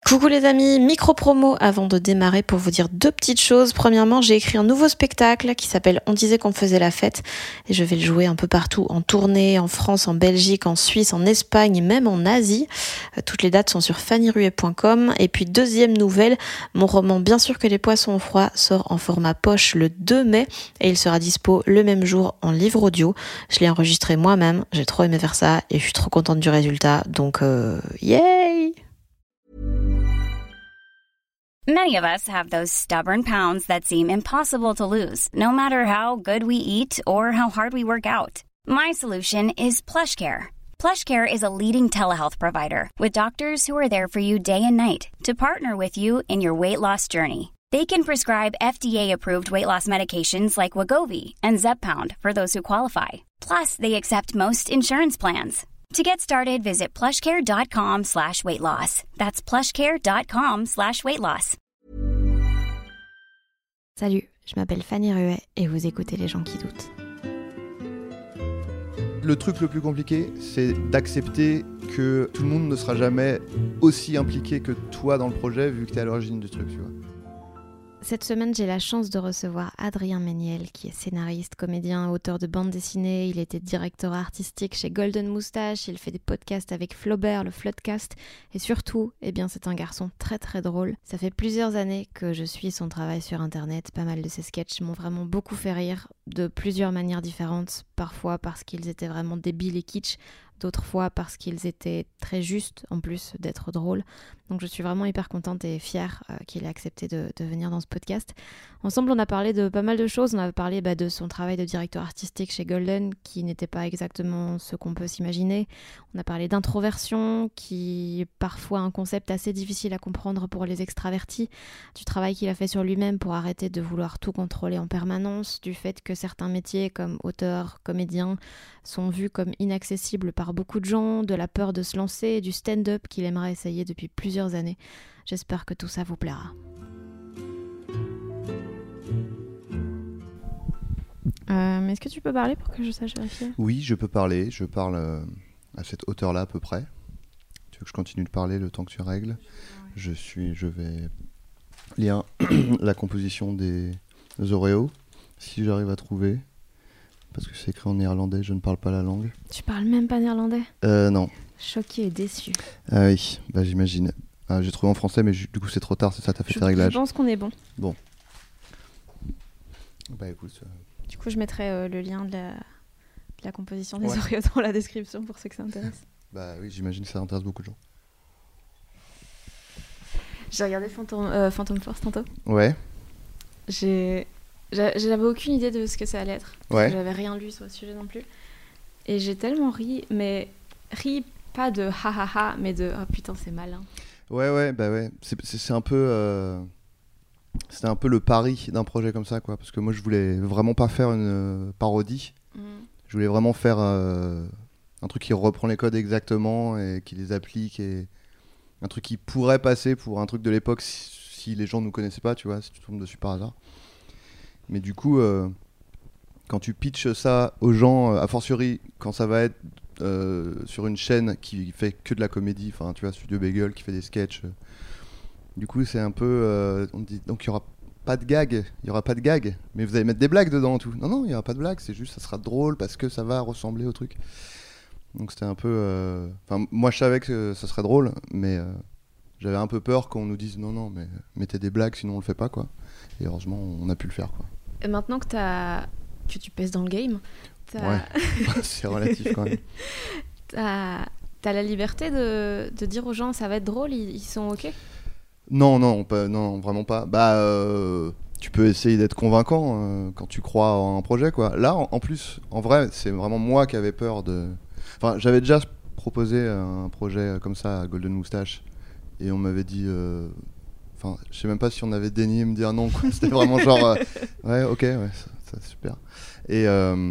Coucou les amis, micro-promo avant de démarrer pour vous dire deux petites choses. Premièrement, j'ai écrit un nouveau spectacle qui s'appelle On disait qu'on faisait la fête et je vais le jouer un peu partout en tournée, en France, en Belgique, en Suisse, en Espagne et même en Asie. Toutes les dates sont sur fannyruet.com. Et puis deuxième nouvelle, mon roman Bien sûr que les poissons ont froid sort en format poche le 2 mai et il sera dispo le même jour en livre audio. Je l'ai enregistré moi-même, j'ai trop aimé faire ça et je suis trop contente du résultat, donc yay! Many of us have those stubborn pounds that seem impossible to lose, no matter how good we eat or how hard we work out. My solution is PlushCare. PlushCare is a leading telehealth provider with doctors who are there for you day and night to partner with you in your weight loss journey. They can prescribe FDA-approved weight loss medications like Wegovy and Zepbound for those who qualify. Plus, they accept most insurance plans. To get started, visit plushcare.com/weightloss. That's plushcare.com/weightloss. Salut, je m'appelle Fanny Ruet et vous écoutez Les gens qui doutent. Le truc le plus compliqué, c'est d'accepter que tout le monde ne sera jamais aussi impliqué que toi dans le projet, vu que t'es à l'origine du truc, tu vois. Cette semaine, j'ai la chance de recevoir Adrien Méniel, qui est scénariste, comédien, auteur de bande dessinée. Il était directeur artistique chez Golden Moustache. Il fait des podcasts avec Flaubert, le Floodcast. Et surtout, c'est un garçon très très drôle. Ça fait plusieurs années que je suis son travail sur Internet. Pas mal de ses sketchs m'ont vraiment beaucoup fait rire, de plusieurs manières différentes. Parfois parce qu'ils étaient vraiment débiles et kitsch. D'autres fois parce qu'ils étaient très justes, en plus d'être drôles. Donc je suis vraiment hyper contente et fière qu'il ait accepté de venir dans ce podcast. Ensemble, on a parlé de pas mal de choses. On a parlé de son travail de directeur artistique chez Golden, qui n'était pas exactement ce qu'on peut s'imaginer. On a parlé d'introversion, qui est parfois un concept assez difficile à comprendre pour les extravertis. Du travail qu'il a fait sur lui-même pour arrêter de vouloir tout contrôler en permanence. Du fait que certains métiers comme auteur, comédien, sont vus comme inaccessibles par beaucoup de gens, de la peur de se lancer, du stand-up qu'il aimerait essayer depuis plusieurs années. J'espère que tout ça vous plaira. Est-ce que tu peux parler pour que je sache vérifier ? Oui, je peux parler. Je parle à cette hauteur-là à peu près. Tu veux que je continue de parler le temps que tu règles ? Je vais lire la composition des Oreos, si j'arrive à trouver. Parce que c'est écrit en néerlandais, je ne parle pas la langue. Tu parles même pas néerlandais ? Non. Choquée et déçue. Ah oui, j'imagine. J'ai trouvé en français, mais du coup c'est trop tard, c'est ça, t'as fait tes réglages. Je pense qu'on est bon. Bon. Écoute... Du coup, je mettrai le lien de la composition des Oreos dans la description pour ceux que ça intéresse. Oui, j'imagine que ça intéresse beaucoup de gens. J'ai regardé Phantom Force tantôt. Ouais. J'avais aucune idée de ce que ça allait être. Ouais. J'avais rien lu sur le sujet non plus. Et j'ai tellement ri, mais ri pas de ha ha ha, mais de oh putain, c'est malin. Ouais. C'est un peu... C'était un peu le pari d'un projet comme ça, quoi. Parce que moi, je voulais vraiment pas faire une parodie. Je voulais vraiment faire un truc qui reprend les codes exactement et qui les applique. Et un truc qui pourrait passer pour un truc de l'époque si les gens nous connaissaient pas, tu vois, si tu tombes dessus par hasard. Mais du coup, quand tu pitches ça aux gens, a fortiori, quand ça va être sur une chaîne qui fait que de la comédie, enfin, tu vois, Studio Bagel qui fait des sketchs... Du coup, c'est un peu... on dit, donc, il n'y aura pas de gag, mais vous allez mettre des blagues dedans, tout. Non, il n'y aura pas de blagues, c'est juste, ça sera drôle parce que ça va ressembler au truc. Donc, c'était un peu... moi, je savais que ça serait drôle, mais j'avais un peu peur qu'on nous dise non, mais mettez des blagues, sinon on le fait pas, quoi. Et heureusement, on a pu le faire, quoi. Et maintenant que tu pèses dans le game... Ouais, c'est relatif, quand même. T'as la liberté de dire aux gens, ça va être drôle, ils sont OK ? Non, vraiment pas. Tu peux essayer d'être convaincant quand tu crois en un projet, quoi. Là, en plus, en vrai, c'est vraiment moi qui avais peur de... Enfin, j'avais déjà proposé un projet comme ça à Golden Moustache et on m'avait dit... Enfin, je sais même pas si on avait daigné me dire non, quoi. C'était vraiment genre... ouais, ok, ouais, c'est super. Et...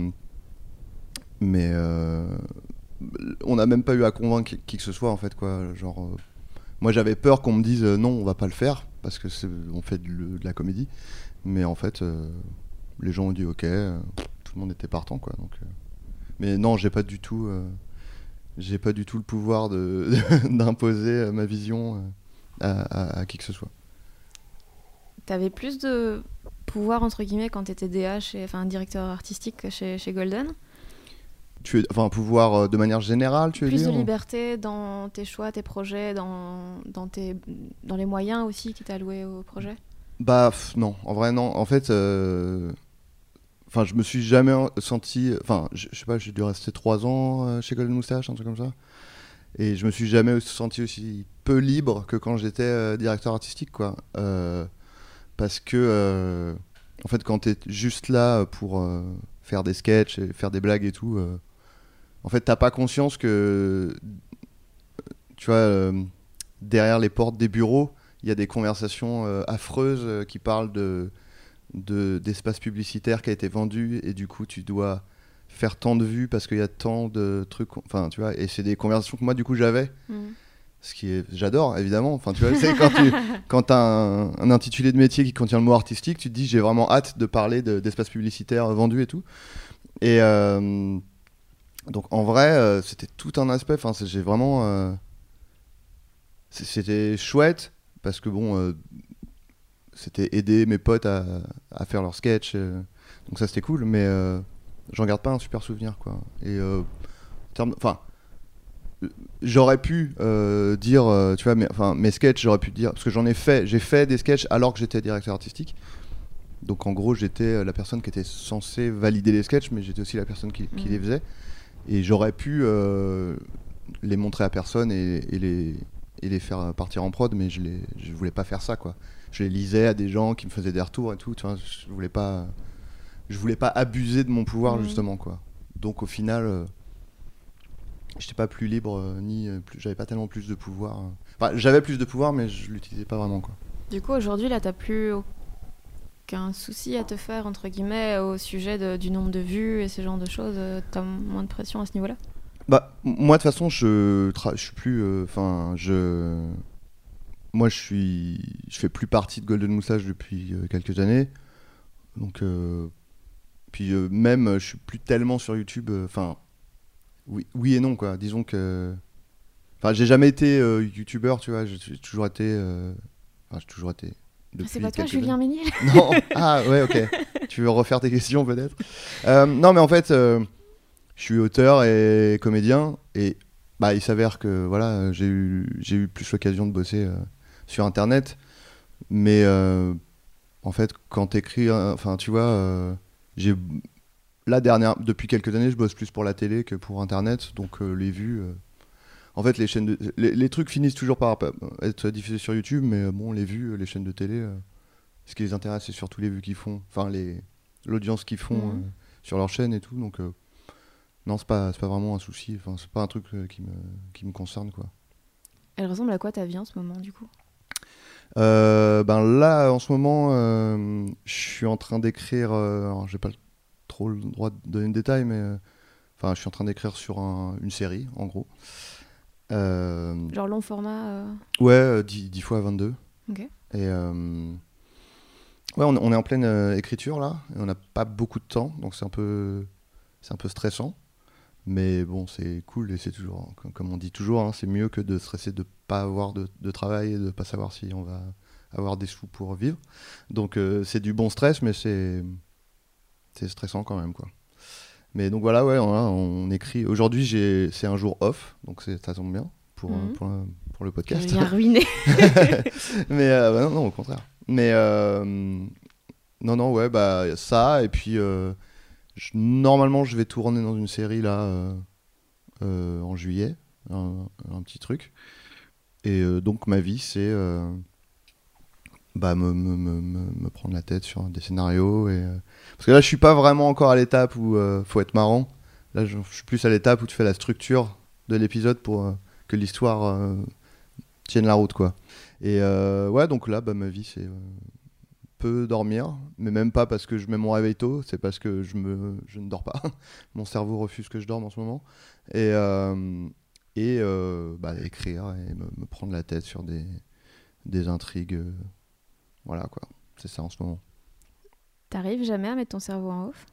on n'a même pas eu à convaincre qui que ce soit, en fait, quoi. Genre... Moi, j'avais peur qu'on me dise non, on va pas le faire parce que on fait de la comédie. Mais en fait, les gens ont dit ok, tout le monde était partant, quoi. Donc, mais non, j'ai pas du tout le pouvoir d'imposer ma vision. à qui que ce soit. T'avais plus de pouvoir, entre guillemets, quand t'étais DA, directeur artistique chez Golden? Pouvoir de manière générale, tu veux dire? Plus de liberté dans tes choix, tes projets, dans les moyens aussi qui t'allouaient au projet? Non, en vrai non. En fait, je me suis jamais senti... je sais pas, j'ai dû rester 3 ans chez Golden Moustache, un truc comme ça. Et je me suis jamais senti aussi peu libre que quand j'étais directeur artistique, quoi. Parce que, en fait, quand t'es juste là pour faire des sketchs et faire des blagues et tout, en fait, t'as pas conscience que, tu vois, derrière les portes des bureaux, il y a des conversations affreuses qui parlent d'espace publicitaire qui a été vendu et du coup, tu dois faire tant de vues parce qu'il y a tant de trucs, tu vois, et c'est des conversations que moi, du coup, j'avais. J'adore, évidemment. Tu vois, quand tu as un intitulé de métier qui contient le mot artistique, tu te dis j'ai vraiment hâte de parler d'espace publicitaire vendu et tout. Et donc en vrai, c'était tout un aspect. J'ai vraiment, c'était chouette parce que c'était aider mes potes à faire leurs sketchs. Donc ça c'était cool, mais j'en garde pas un super souvenir, quoi. Et j'aurais pu dire, tu vois, mes sketchs, j'aurais pu dire, parce que j'ai fait des sketchs alors que j'étais directeur artistique. Donc en gros, j'étais la personne qui était censée valider les sketchs, mais j'étais aussi la personne qui les faisait. Et j'aurais pu les montrer à personne et les faire partir en prod, mais je voulais pas faire ça, quoi. Je les lisais à des gens qui me faisaient des retours et tout, tu vois, je voulais pas abuser de mon pouvoir, justement, quoi. Donc au final... j'étais pas plus libre j'avais pas tellement plus de pouvoir. J'avais plus de pouvoir, mais je l'utilisais pas vraiment, quoi. Du coup, aujourd'hui, là, t'as plus aucun souci à te faire, entre guillemets, au sujet du nombre de vues et ce genre de choses. T'as moins de pression à ce niveau-là? Moi, de toute façon, je suis plus. Moi, je fais plus partie de Golden Moustache depuis quelques années. Donc, puis même, je suis plus tellement sur YouTube. Oui et non, quoi. Disons que... j'ai jamais été youtubeur, tu vois. J'ai toujours été... C'est pas toi, Julien Méniel? Non. Ah, ouais, ok. Tu veux refaire tes questions, peut-être? Non, mais en fait, je suis auteur et comédien. Et il s'avère que, voilà, j'ai eu plus l'occasion de bosser sur Internet. Mais, en fait, quand t'écris... tu vois, depuis quelques années, je bosse plus pour la télé que pour Internet, donc les vues... En fait, les trucs finissent toujours par être diffusés sur YouTube, mais les vues, les chaînes de télé, ce qui les intéresse, c'est surtout les vues qu'ils font, l'audience qu'ils font sur leur chaîne et tout, donc non, c'est pas vraiment un souci, c'est pas un truc qui me concerne, quoi. Elle ressemble à quoi ta vie en ce moment, du coup? Là, en ce moment, je suis en train d'écrire... alors, j'ai pas trop le droit de donner de détails, mais je suis en train d'écrire sur une série, en gros. Genre long format Ouais, 10 fois 22. Ok. Et ouais, on est en pleine écriture là, et on n'a pas beaucoup de temps, donc c'est un peu stressant. Mais bon, c'est cool et c'est toujours, comme on dit toujours, hein, c'est mieux que de stresser de pas avoir de travail et de pas savoir si on va avoir des sous pour vivre. Donc c'est du bon stress, mais c'est stressant quand même, quoi. Mais donc voilà, ouais, on écrit. Aujourd'hui, c'est un jour off, donc ça tombe bien pour le podcast. J'ai bien ruiné. Mais non, au contraire. Mais non, ouais, ça, et puis normalement, je vais tourner dans une série là en juillet, un petit truc. Et donc ma vie, c'est me prendre la tête sur des scénarios parce que là je suis pas vraiment encore à l'étape où faut être marrant. Là je suis plus à l'étape où tu fais la structure de l'épisode pour que l'histoire tienne la route, quoi. Et ouais, donc là ma vie c'est peu dormir, mais même pas parce que je mets mon réveil tôt, c'est parce que je ne dors pas. Mon cerveau refuse que je dorme en ce moment. Et écrire et me prendre la tête sur des intrigues. Voilà, quoi. C'est ça en ce moment. T'arrives jamais à mettre ton cerveau en off?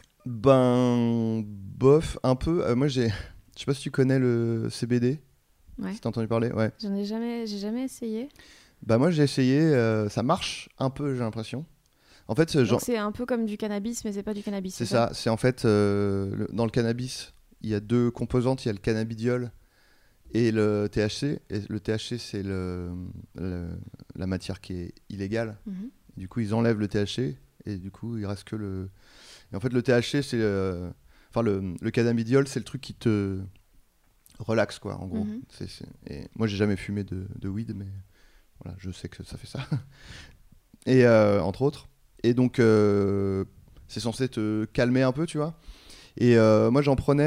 Bof, un peu. Moi, je sais pas si tu connais le CBD. Ouais. Si t'as entendu parler, ouais. J'ai jamais essayé. Bah moi j'ai essayé, ça marche un peu, j'ai l'impression. En fait, Donc c'est un peu comme du cannabis, mais c'est pas du cannabis. c'est ça. C'est en fait dans le cannabis, il y a 2 composantes, il y a le cannabidiol et le THC. Et le THC, c'est la matière qui est illégale. Mhm. Du coup, ils enlèvent le THC et du coup, il reste que le. Et en fait, le THC, c'est enfin le cannabidiol, c'est le truc qui te relaxe, quoi, en gros. Mhm. Et moi, j'ai jamais fumé de weed, mais voilà, je sais que ça fait ça. Et entre autres. Et donc, c'est censé te calmer un peu, tu vois. Et moi,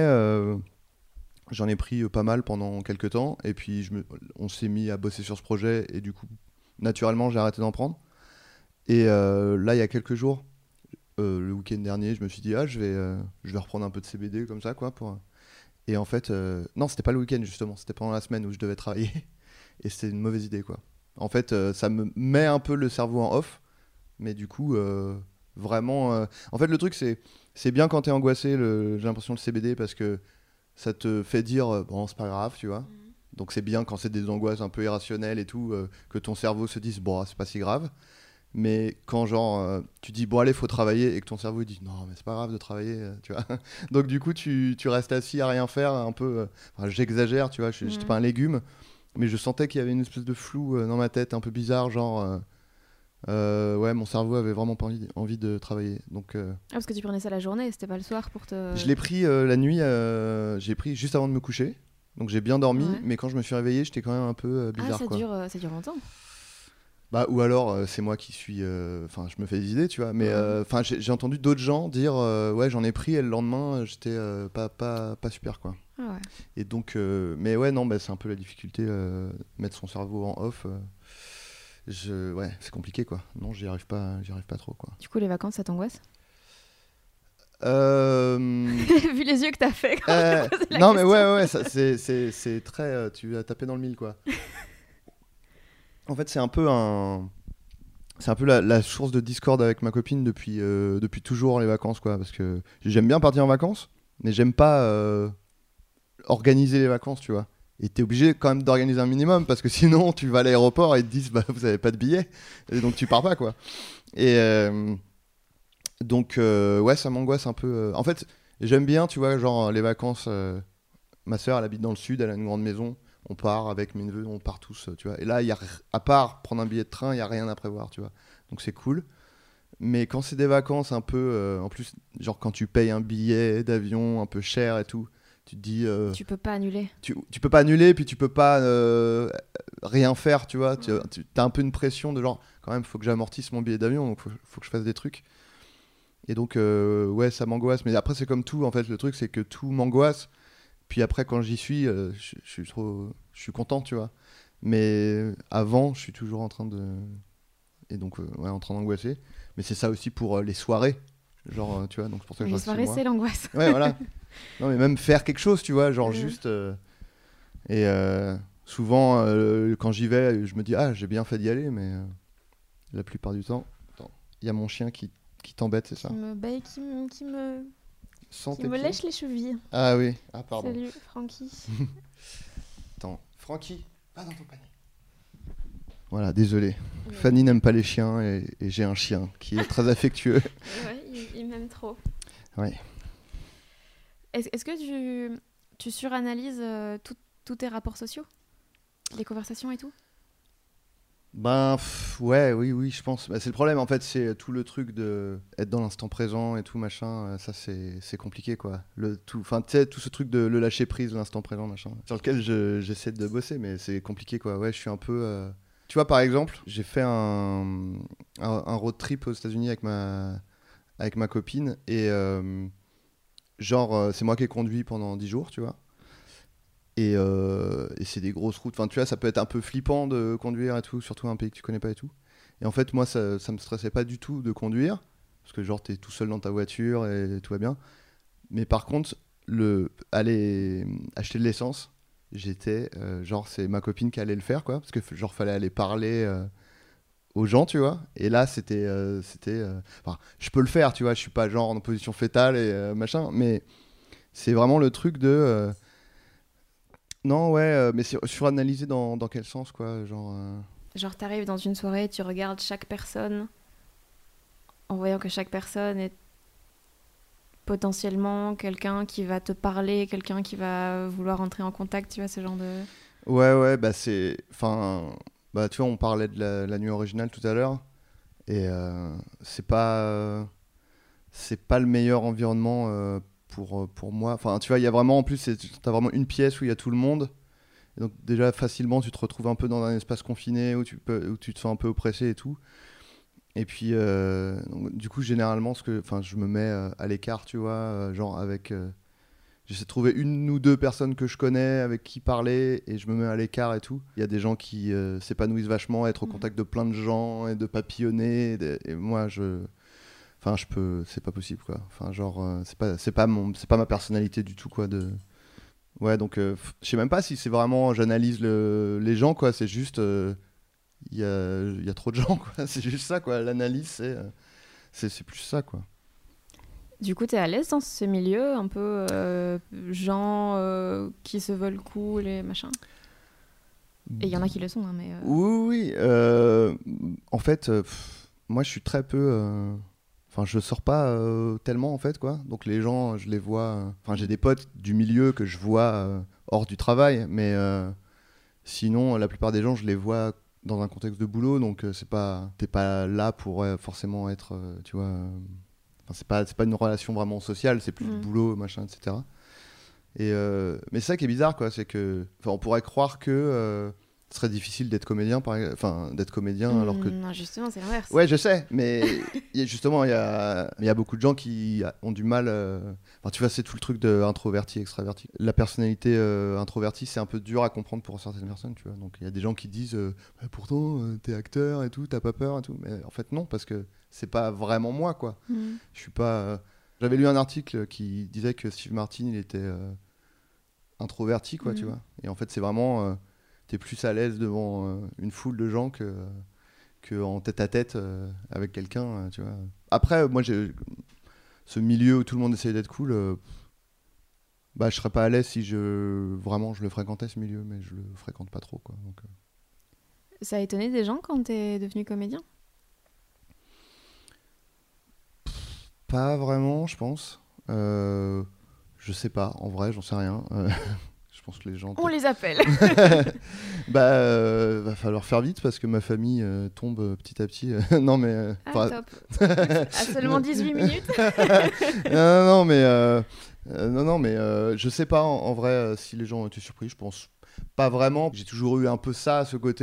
j'en ai pris pas mal pendant quelques temps. Et puis, on s'est mis à bosser sur ce projet. Et du coup, naturellement, j'ai arrêté d'en prendre. Et là, il y a quelques jours, le week-end dernier, je me suis dit, je vais reprendre un peu de CBD comme ça, quoi. Et en fait, non, c'était pas le week-end, justement. C'était pendant la semaine où je devais travailler. Et c'était une mauvaise idée, quoi. En fait, ça me met un peu le cerveau en off. Mais du coup, vraiment... En fait, le truc, c'est bien quand t'es angoissé, j'ai l'impression, le CBD, parce que ça te fait dire, bon, c'est pas grave, tu vois. Donc c'est bien quand c'est des angoisses un peu irrationnelles et tout, que ton cerveau se dise, bon, c'est pas si grave. Mais quand, genre, tu dis, bon, allez, faut travailler, et que ton cerveau dit, non, mais c'est pas grave de travailler, tu vois. Donc du coup, tu restes assis à rien faire, un peu... Enfin, j'exagère, tu vois, j'étais pas un légume, mais je sentais qu'il y avait une espèce de flou dans ma tête, un peu bizarre, genre... ouais, mon cerveau avait vraiment pas envie de travailler. Donc, parce que tu prenais ça la journée, c'était pas le soir pour te... je l'ai pris la nuit, j'ai pris juste avant de me coucher. Donc j'ai bien dormi, Ouais. mais quand je me suis réveillé, j'étais quand même un peu bizarre. Ça dure longtemps. Bah, ou alors c'est moi qui suis... Enfin, je me fais des idées, tu vois. Mais enfin, j'ai entendu d'autres gens dire ouais, j'en ai pris et le lendemain, j'étais pas super, quoi. Ah ouais. Et donc... mais ouais, non, bah, c'est un peu la difficulté, mettre son cerveau en off. Ouais, c'est compliqué, quoi. Non, j'y arrive pas trop, quoi. Du coup, les vacances, ça t'angoisse Euh... Vu les yeux que t'as fait quand je t'ai posé la non, question. mais ouais, c'est très... tu as tapé dans le mille, quoi. En fait, c'est un peu la source de discorde avec ma copine depuis toujours, les vacances, quoi. Parce que j'aime bien partir en vacances, mais j'aime pas organiser les vacances, tu vois. Et t'es obligé quand même d'organiser un minimum, parce que sinon, tu vas à l'aéroport et ils te disent, bah, vous avez pas de billets, et donc tu pars pas, quoi. Et donc, ouais, ça m'angoisse un peu. En fait, j'aime bien, tu vois, genre les vacances. Ma sœur, elle habite dans le sud, elle a une grande maison. On part avec mes neveux, on part tous, tu vois. Et là, à part prendre un billet de train, il n'y a rien à prévoir, tu vois. Donc c'est cool. Mais quand c'est des vacances un peu... en plus, genre quand tu payes un billet d'avion un peu cher et tout, tu te dis... Tu peux pas annuler. Tu peux pas annuler, puis tu peux pas rien faire, tu vois. Tu as un peu une pression de genre, quand même, faut que j'amortisse mon billet d'avion, donc faut que je fasse des trucs. Et donc, ouais, ça m'angoisse. Mais après, c'est comme tout, en fait. Le truc, c'est que tout m'angoisse. Puis après, quand j'y suis, je suis content, tu vois. Mais avant, je suis toujours en train de... Et donc, ouais, en train d'angoisser. Mais c'est ça aussi pour les soirées. Genre, tu vois, donc c'est pour ça que je Les reste chez soirées, moi. c'est l'angoisse. Ouais, voilà. Non, mais même faire quelque chose, tu vois, genre juste... Et souvent, quand j'y vais, je me dis, j'ai bien fait d'y aller, mais la plupart du temps... Attends, il y a mon chien qui t'embête, c'est ça? Qui me baille, qui me Sans qui tes me pieds. lèche les chevilles. Ah oui, pardon. Salut, Francky. Attends, Francky, pas dans ton panier. Voilà, désolé. Fanny n'aime pas les chiens et j'ai un chien qui est très affectueux. Ouais, il m'aime trop. Ouais. Est-ce que tu suranalyses tous tes rapports sociaux? Les conversations et tout? Ben, oui, je pense. Bah, c'est le problème, en fait, c'est tout le truc de être dans l'instant présent et tout, machin. Ça, c'est compliqué, quoi. Enfin, tu sais, tout ce truc de le lâcher prise, l'instant présent, machin. Sur lequel j'essaie de bosser, mais c'est compliqué, quoi. Ouais, je suis un peu... Tu vois, par exemple, j'ai fait un road trip aux États-Unis avec ma copine et genre, c'est moi qui ai conduit pendant 10 jours, tu vois. Et c'est des grosses routes. Enfin, tu vois, ça peut être un peu flippant de conduire et tout, surtout un pays que tu connais pas et tout. Et en fait, moi, ça me stressait pas du tout de conduire, parce que genre, t'es tout seul dans ta voiture et tout va bien. Mais par contre, aller acheter de l'essence, j'étais genre, c'est ma copine qui allait le faire, quoi, parce que genre, fallait aller parler aux gens, tu vois. Et là, c'était enfin, je peux le faire, tu vois, je suis pas genre en position fétale et machin, mais c'est vraiment le truc de Non, ouais, mais c'est suranalyser dans quel sens, quoi, genre... Genre, t'arrives dans une soirée, tu regardes chaque personne en voyant que chaque personne est potentiellement quelqu'un qui va te parler, quelqu'un qui va vouloir entrer en contact, tu vois, ce genre de... Ouais, bah c'est... Enfin, bah tu vois, on parlait de la nuit originale tout à l'heure, et c'est pas le meilleur environnement pour moi. Enfin, tu vois, il y a vraiment, en plus, t'as vraiment une pièce où il y a tout le monde, et donc déjà, facilement, tu te retrouves un peu dans un espace confiné où où tu te sens un peu oppressé et tout. Et puis, donc, du coup, généralement, je me mets à l'écart, tu vois, genre avec... j'essaie de trouver une ou deux personnes que je connais avec qui parler et je me mets à l'écart et tout. Il y a des gens qui s'épanouissent vachement, être au contact de plein de gens et de papillonner. Et moi, c'est pas possible, quoi. Enfin, genre, c'est pas ma personnalité du tout, quoi. Ouais, donc, je sais même pas si c'est vraiment, j'analyse les gens, quoi. C'est juste, il y a trop de gens, quoi. C'est juste ça, quoi. L'analyse, c'est plus ça, quoi. Du coup, t'es à l'aise dans ce milieu, un peu gens qui se veulent cool et machin? Et il y en a qui le sont, hein, mais... Oui. En fait, moi, je suis très peu... Enfin, je sors pas tellement, en fait, quoi. Donc, les gens, je les vois... Enfin, j'ai des potes du milieu que je vois hors du travail, mais sinon, la plupart des gens, je les vois dans un contexte de boulot, donc t'es pas là pour forcément être, tu vois... Enfin, c'est pas une relation vraiment sociale, c'est plus du boulot, machin, etc. Mais c'est ça qui est bizarre, quoi, c'est que... Enfin, on pourrait croire que... ce serait difficile d'être comédien, d'être comédien alors que... Non, justement, c'est l'inverse. Ouais, je sais, mais justement, il y a beaucoup de gens qui ont du mal... Enfin, tu vois, c'est tout le truc de introverti, extraverti. La personnalité introvertie, c'est un peu dur à comprendre pour certaines personnes, tu vois. Donc, il y a des gens qui disent pourtant, t'es acteur et tout, t'as pas peur et tout. Mais en fait, non, parce que c'est pas vraiment moi, quoi. Je suis pas... J'avais lu un article qui disait que Steve Martin, il était introverti, quoi, tu vois. Et en fait, c'est vraiment... t'es plus à l'aise devant une foule de gens que en tête-à-tête avec quelqu'un, tu vois. Après, moi, j'ai ce milieu où tout le monde essaie d'être cool, bah, je serais pas à l'aise si vraiment je le fréquentais, ce milieu, mais je le fréquente pas trop, quoi. Donc, Ça a étonné des gens quand t'es devenu comédien? Pas vraiment, je pense. Je sais pas, en vrai, j'en sais rien. Je pense que les gens... On les appelle. Va falloir faire vite parce que ma famille tombe petit à petit. Non, mais... top. À seulement 18 minutes. non, mais je sais pas en vrai si les gens ont été surpris. Je pense pas vraiment. J'ai toujours eu un peu ça, ce côté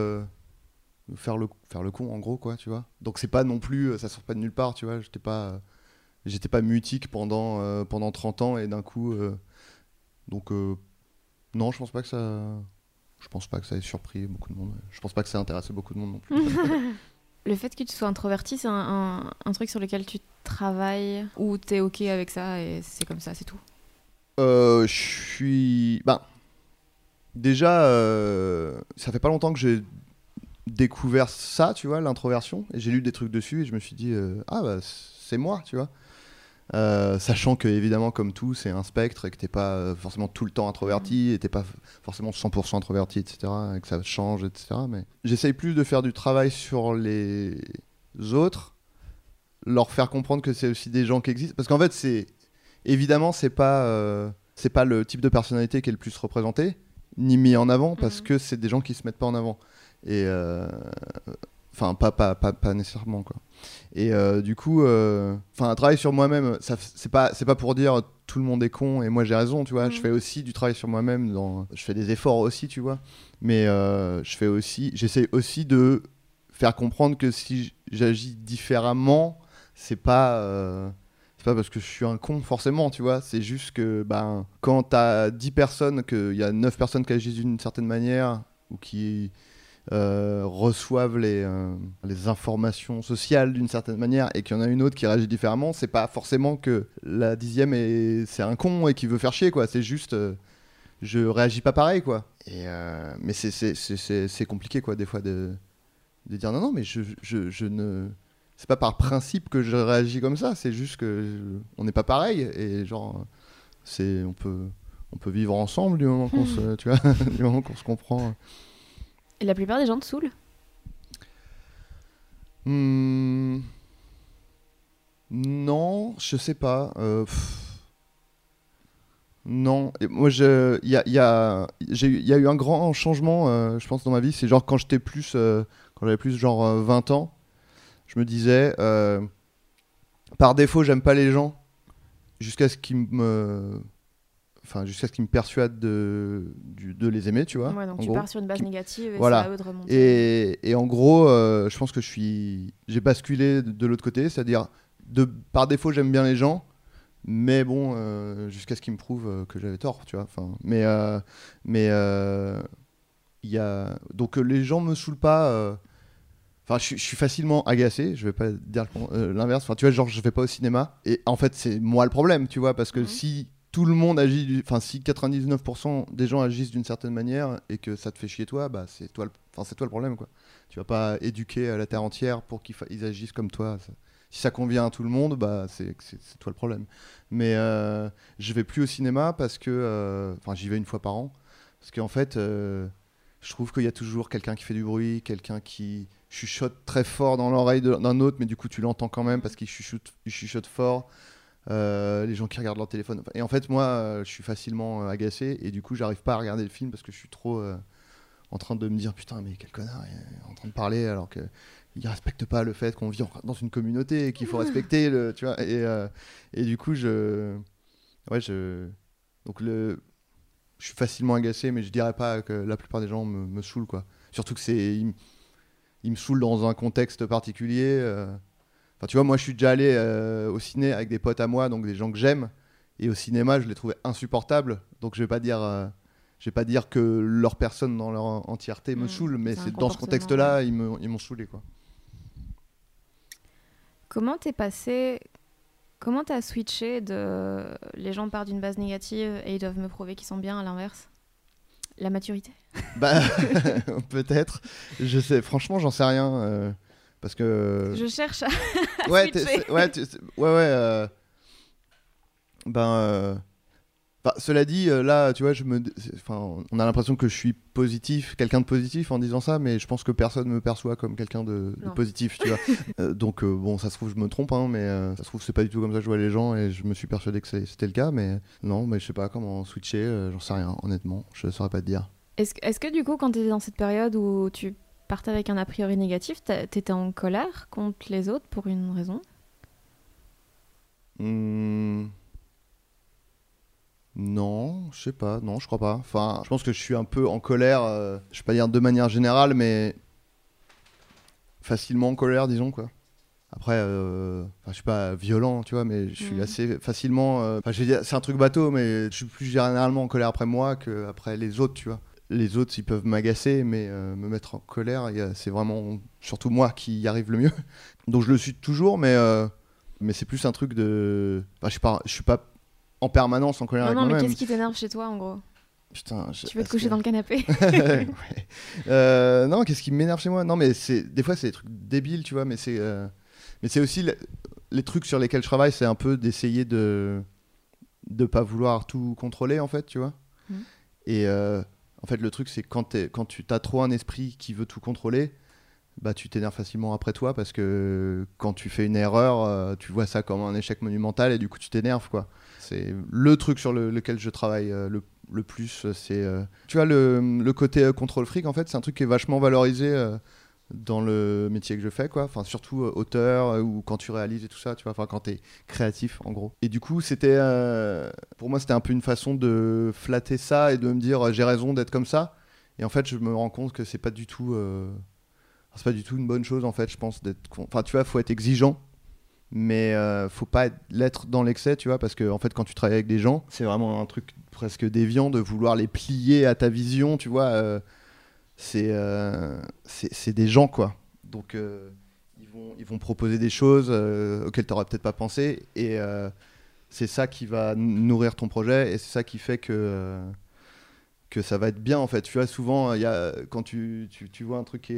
faire le con, en gros, quoi, tu vois. Donc c'est pas non plus... ça sort pas de nulle part, tu vois. J'étais pas mutique pendant 30 ans et d'un coup... donc... non, je pense pas que ça ait surpris beaucoup de monde. Je pense pas que ça ait intéressé beaucoup de monde non plus. Le fait que tu sois introverti, c'est un truc sur lequel tu travailles ou t'es ok avec ça et c'est comme ça, c'est tout? Je suis... déjà, ça fait pas longtemps que j'ai découvert ça, tu vois, l'introversion. Et j'ai lu des trucs dessus et je me suis dit, c'est moi, tu vois. Sachant que évidemment comme tout c'est un spectre et que t'es pas forcément tout le temps introverti et t'es pas forcément 100% introverti, etc., et que ça change, etc. Mais j'essaye plus de faire du travail sur les autres, leur faire comprendre que c'est aussi des gens qui existent, parce qu'en fait c'est pas le type de personnalité qui est le plus représenté ni mis en avant, parce que c'est des gens qui se mettent pas en avant et enfin pas nécessairement, quoi. Et du coup un travail sur moi-même, c'est pas pour dire tout le monde est con et moi j'ai raison, tu vois. Je fais aussi du travail sur moi-même, je fais des efforts aussi, tu vois, mais j'essaie aussi de faire comprendre que si j'agis différemment, c'est pas parce que je suis un con forcément, tu vois. C'est juste que quand t'as 10 personnes, qu'il y a 9 personnes qui agissent d'une certaine manière ou qui reçoivent les informations sociales d'une certaine manière et qu'il y en a une autre qui réagit différemment, c'est pas forcément que la 10e c'est un con et qui veut faire chier, quoi. C'est juste je réagis pas pareil, quoi. Et mais c'est compliqué, quoi, des fois de dire non mais je ne... C'est pas par principe que je réagis comme ça, c'est juste que on n'est pas pareil et genre on on peut vivre ensemble du moment qu'on se, tu vois, du moment qu'on se comprend. Et la plupart des gens te saoulent? Non, je sais pas. Non, et moi il y a eu un grand changement, je pense, dans ma vie. C'est genre quand j'avais plus genre 20 ans, je me disais, par défaut, j'aime pas les gens jusqu'à ce qu'ils me persuadent de les aimer, tu vois. Ouais, donc en tu gros. pars sur une base négative et Voilà. c'est à eux de remonter. Et en gros, je pense que j'ai basculé de l'autre côté, c'est-à-dire par défaut, j'aime bien les gens. Mais bon, jusqu'à ce qu'il me prouve que j'avais tort, tu vois. Donc les gens me saoulent pas. Enfin, je suis facilement agacé. Je vais pas dire l'inverse. Enfin, tu vois, genre je vais pas au cinéma. Et en fait, c'est moi le problème, tu vois, parce que si tout le monde agit, enfin si 99% des gens agissent d'une certaine manière et que ça te fait chier toi, bah c'est toi le problème, quoi. Tu vas pas éduquer la terre entière pour qu'ils agissent comme toi. Si ça convient à tout le monde, bah c'est toi le problème. Mais je vais plus au cinéma parce que, enfin, j'y vais une fois par an, parce qu'en fait, je trouve qu'il y a toujours quelqu'un qui fait du bruit, quelqu'un qui chuchote très fort dans l'oreille d'un autre, mais du coup tu l'entends quand même parce qu'il chuchote fort. Les gens qui regardent leur téléphone. Et en fait, moi, je suis facilement agacé et du coup, j'arrive pas à regarder le film parce que je suis trop en train de me dire putain, mais quel connard, il est en train de parler alors que il respecte pas le fait qu'on vit dans une communauté et qu'il faut respecter tu vois. Et du coup, donc je suis facilement agacé, mais je dirais pas que la plupart des gens me saoulent, quoi. Surtout que ils me saoulent dans un contexte particulier. Enfin, tu vois, moi, je suis déjà allé au ciné avec des potes à moi, donc des gens que j'aime, et au cinéma, je les trouvais insupportables. Donc, je vais pas dire que leur personne dans leur entièreté me saoule, mais c'est dans ce contexte-là, ouais. Ils m'ont saoulé, quoi. Comment t'as switché de les gens partent d'une base négative et ils doivent me prouver qu'ils sont bien, à l'inverse? La maturité? Bah, peut-être. Je sais, franchement, j'en sais rien. Parce que. Je cherche à switcher. Cela dit, là, tu vois, on a l'impression que je suis quelqu'un de positif en disant ça, mais je pense que personne me perçoit comme quelqu'un de positif, tu vois. Donc, bon, ça se trouve, je me trompe, hein, mais ça se trouve, c'est pas du tout comme ça que je vois les gens, et je me suis persuadé que c'était le cas, mais non, mais je sais pas comment switcher, j'en sais rien, honnêtement, je saurais pas te dire. Est-ce que du coup, quand t'étais dans cette période où tu partais avec un a priori négatif, t'étais en colère contre les autres pour une raison? Non, je sais pas, non, je crois pas. Enfin, je pense que je suis un peu en colère, je vais pas dire de manière générale, mais facilement en colère, disons, quoi. Après, je suis pas violent, tu vois, mais je suis assez facilement. Je vais dire, c'est un truc bateau, mais je suis plus généralement en colère après moi qu'après les autres, tu vois. Les autres, ils peuvent m'agacer, mais me mettre en colère, c'est vraiment surtout moi qui y arrive le mieux. Donc je le suis toujours, mais c'est plus un truc de. Enfin, je suis pas en permanence en colère avec moi-même. Non, mais qu'est-ce qui t'énerve chez toi, en gros? Putain, tu veux te coucher dans le canapé? Ouais. Non, qu'est-ce qui m'énerve chez moi? Non, mais des fois, c'est des trucs débiles, tu vois, mais c'est aussi les trucs sur lesquels je travaille, c'est un peu d'essayer de pas vouloir tout contrôler, en fait, tu vois. Et en fait, le truc, c'est quand tu as trop un esprit qui veut tout contrôler, bah, tu t'énerves facilement après toi, parce que quand tu fais une erreur, tu vois ça comme un échec monumental, et du coup, tu t'énerves, quoi. C'est le truc sur lequel je travaille le plus, c'est... tu vois, le côté contrôle fric, en fait, c'est un truc qui est vachement valorisé dans le métier que je fais, quoi. Enfin, surtout auteur, ou quand tu réalises et tout ça, tu vois, enfin, quand t'es créatif, en gros. Et du coup, pour moi, c'était un peu une façon de flatter ça et de me dire, j'ai raison d'être comme ça. Et en fait, je me rends compte que c'est pas du tout une bonne chose, en fait, je pense, enfin, tu vois, faut être exigeant, mais faut pas l'être dans l'excès, tu vois, parce que en fait, quand tu travailles avec des gens, c'est vraiment un truc presque déviant de vouloir les plier à ta vision, tu vois. C'est des gens, quoi. Donc ils vont proposer des choses auxquelles tu n'aurais peut-être pas pensé, et c'est ça qui va nourrir ton projet, et c'est ça qui fait que ça va être bien, en fait. Tu vois, souvent quand tu vois un truc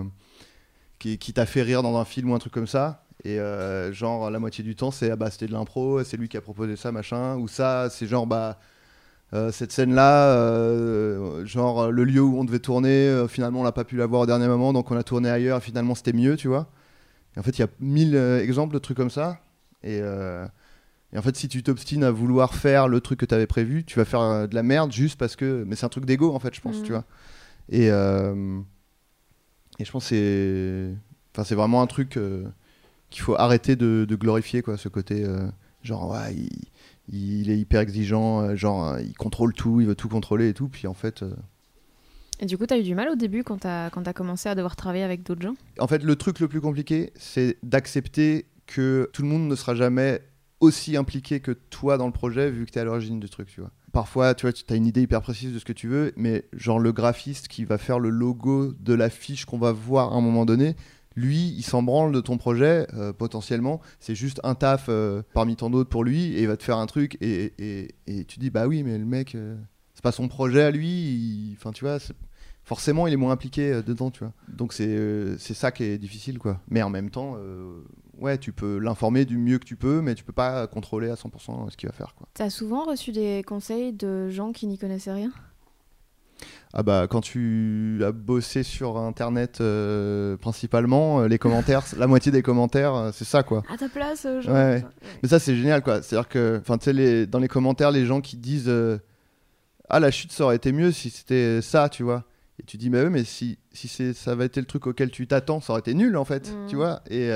qui t'a fait rire dans un film ou un truc comme ça, et genre la moitié du temps c'est c'était de l'impro, c'est lui qui a proposé ça, machin, ou ça c'est genre cette scène-là, genre le lieu où on devait tourner, finalement on n'a pas pu la voir au dernier moment, donc on a tourné ailleurs et finalement c'était mieux, tu vois. Et en fait, il y a 1000 exemples de trucs comme ça. Et en fait, si tu t'obstines à vouloir faire le truc que tu avais prévu, tu vas faire de la merde juste parce que. Mais c'est un truc d'ego, en fait, je pense, tu vois. Et je pense que c'est vraiment un truc qu'il faut arrêter de glorifier, quoi, ce côté. Genre, ouais, il est hyper exigeant, il contrôle tout, il veut tout contrôler et tout. Puis en fait. Et du coup, t'as eu du mal au début quand t'as commencé à devoir travailler avec d'autres gens ? En fait, le truc le plus compliqué, c'est d'accepter que tout le monde ne sera jamais aussi impliqué que toi dans le projet, vu que t'es à l'origine du truc, tu vois. Parfois, tu vois, t'as une idée hyper précise de ce que tu veux, mais genre le graphiste qui va faire le logo de l'affiche qu'on va voir à un moment donné, lui, il s'en branle de ton projet, potentiellement. C'est juste un taf parmi tant d'autres pour lui, et il va te faire un truc, et tu dis, bah oui, mais le mec, c'est pas son projet à lui, enfin, tu vois, forcément, il est moins impliqué dedans, tu vois. Donc c'est ça qui est difficile, quoi. Mais en même temps, ouais, tu peux l'informer du mieux que tu peux, mais tu peux pas contrôler à 100% ce qu'il va faire, quoi. T'as souvent reçu des conseils de gens qui n'y connaissaient rien ? Ah bah, quand tu as bossé sur Internet, principalement, les commentaires, la moitié des commentaires, c'est ça, quoi. À ta place, genre. Ouais. Mais ça, c'est génial, quoi. C'est-à-dire que, tu sais, dans les commentaires, les gens qui disent ah, la chute, ça aurait été mieux si c'était ça, tu vois. Et tu dis, mais oui, mais si ça avait été le truc auquel tu t'attends, ça aurait été nul, en fait, tu vois. Et,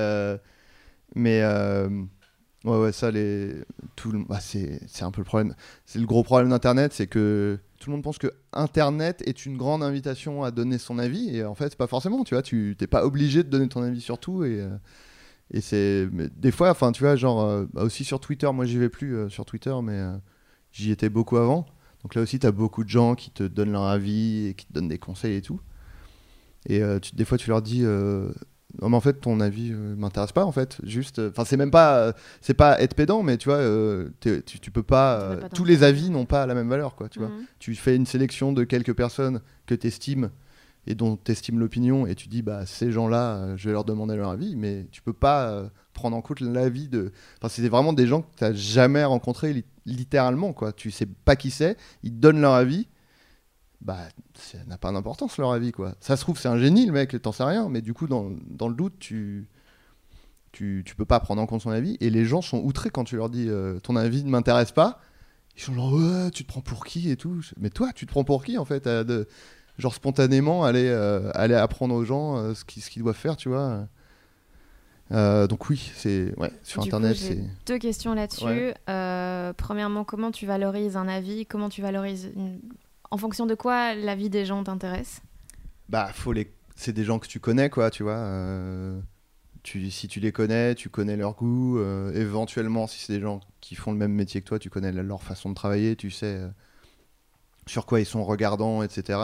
ouais, ça, c'est un peu le problème. C'est le gros problème d'Internet, c'est que tout le monde pense que Internet est une grande invitation à donner son avis, et en fait, c'est pas forcément, tu vois. Tu t'es pas obligé de donner ton avis sur tout, et mais des fois, enfin, tu vois, aussi sur Twitter, moi, j'y vais plus sur Twitter, mais j'y étais beaucoup avant. Donc là aussi, tu as beaucoup de gens qui te donnent leur avis et qui te donnent des conseils et tout. Et des fois, tu leur dis non, mais en fait, ton avis m'intéresse pas, en fait. Juste, c'est même pas, c'est pas être pédant, mais tu vois, tu peux pas. Tous les avis n'ont pas la même valeur, quoi, tu vois. Tu fais une sélection de quelques personnes que tu estimes et dont tu estimes l'opinion, et tu dis, bah, ces gens-là, je vais leur demander leur avis, mais tu peux pas prendre en compte l'avis de. Enfin, c'est vraiment des gens que tu n'as jamais rencontrés littéralement, quoi. Tu sais pas qui c'est, ils te donnent leur avis, bah, ça n'a pas d'importance leur avis, quoi. Ça se trouve, c'est un génie, le mec, t'en sais rien, mais du coup, dans le doute, tu peux pas prendre en compte son avis, et les gens sont outrés quand tu leur dis ton avis ne m'intéresse pas. Ils sont genre, ouais, tu te prends pour qui et tout. Mais toi, tu te prends pour qui, en fait, genre spontanément aller apprendre aux gens ce qu'ils doivent faire, tu vois. Donc oui, sur Internet, j'ai 2 questions là-dessus. Ouais. Premièrement, comment tu valorises un avis ? Comment tu valorises en fonction de quoi l'avis des gens t'intéresse ? Bah, c'est des gens que tu connais, quoi, tu vois. Si tu les connais, tu connais leur goût. Éventuellement, si c'est des gens qui font le même métier que toi, tu connais leur façon de travailler, tu sais sur quoi ils sont regardants, etc.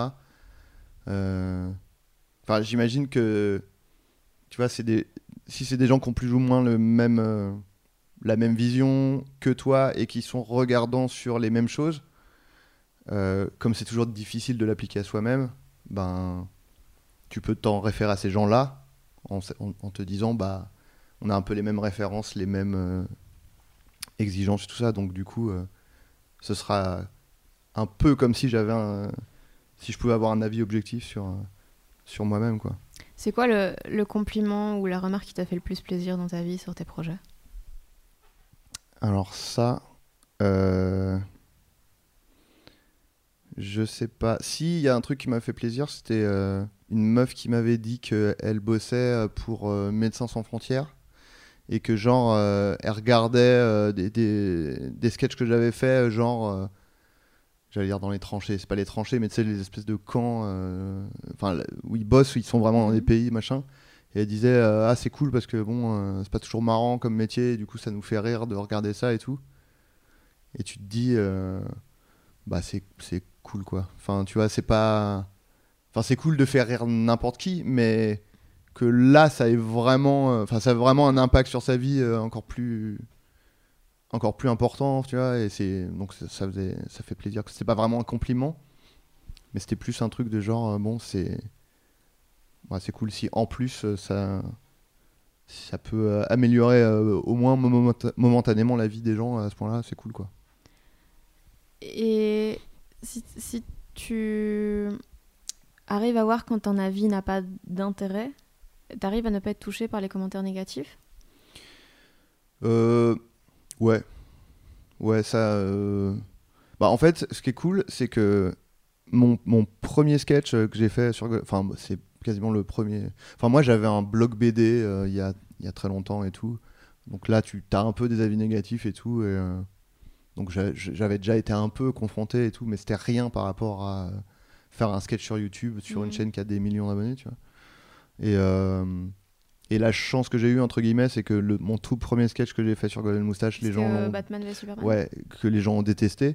J'imagine que, tu vois, si c'est des gens qui ont plus ou moins la même vision que toi et qui sont regardants sur les mêmes choses, comme c'est toujours difficile de l'appliquer à soi-même, ben, tu peux t'en référer à ces gens-là en te disant, bah, on a un peu les mêmes références, les mêmes exigences, tout ça, donc du coup, ce sera un peu comme si si je pouvais avoir un avis objectif sur moi-même, quoi. C'est quoi le compliment ou la remarque qui t'a fait le plus plaisir dans ta vie sur tes projets ? Alors ça, je sais pas. Si, il y a un truc qui m'a fait plaisir, c'était une meuf qui m'avait dit qu'elle bossait pour Médecins Sans Frontières et que genre elle regardait des sketchs que j'avais fait, j'allais dire dans les tranchées, c'est pas les tranchées, mais tu sais, les espèces de camps où ils bossent, où ils sont vraiment dans des pays, machin. Et elle disait ah, c'est cool parce que bon, c'est pas toujours marrant comme métier, du coup ça nous fait rire de regarder ça et tout. Et tu te dis bah c'est cool, quoi. Enfin, tu vois, c'est cool de faire rire n'importe qui, mais que là ça a vraiment un impact sur sa vie encore plus important, tu vois. Et donc ça fait plaisir. C'était pas vraiment un compliment, mais c'était plus un truc de genre bon, c'est cool si en plus ça peut améliorer au moins momentanément la vie des gens à ce point-là, c'est cool, quoi. Et si tu arrives à voir quand ton avis n'a pas d'intérêt, t'arrives à ne pas être touché par les commentaires négatifs ? Ouais, ça. Bah, en fait, ce qui est cool, c'est que mon premier sketch que j'ai fait enfin, c'est quasiment le premier. Enfin, moi, j'avais un blog BD il y a très longtemps et tout. Donc là, tu as un peu des avis négatifs et tout. Et, donc j'avais déjà été un peu confronté et tout, mais c'était rien par rapport à faire un sketch sur YouTube, sur une chaîne qui a des millions d'abonnés, tu vois. Et la chance que j'ai eue, entre guillemets, c'est que mon tout premier sketch que j'ai fait sur Golden Moustache, les gens l'ont... Batman v Superman. Ouais, que les gens ont détesté.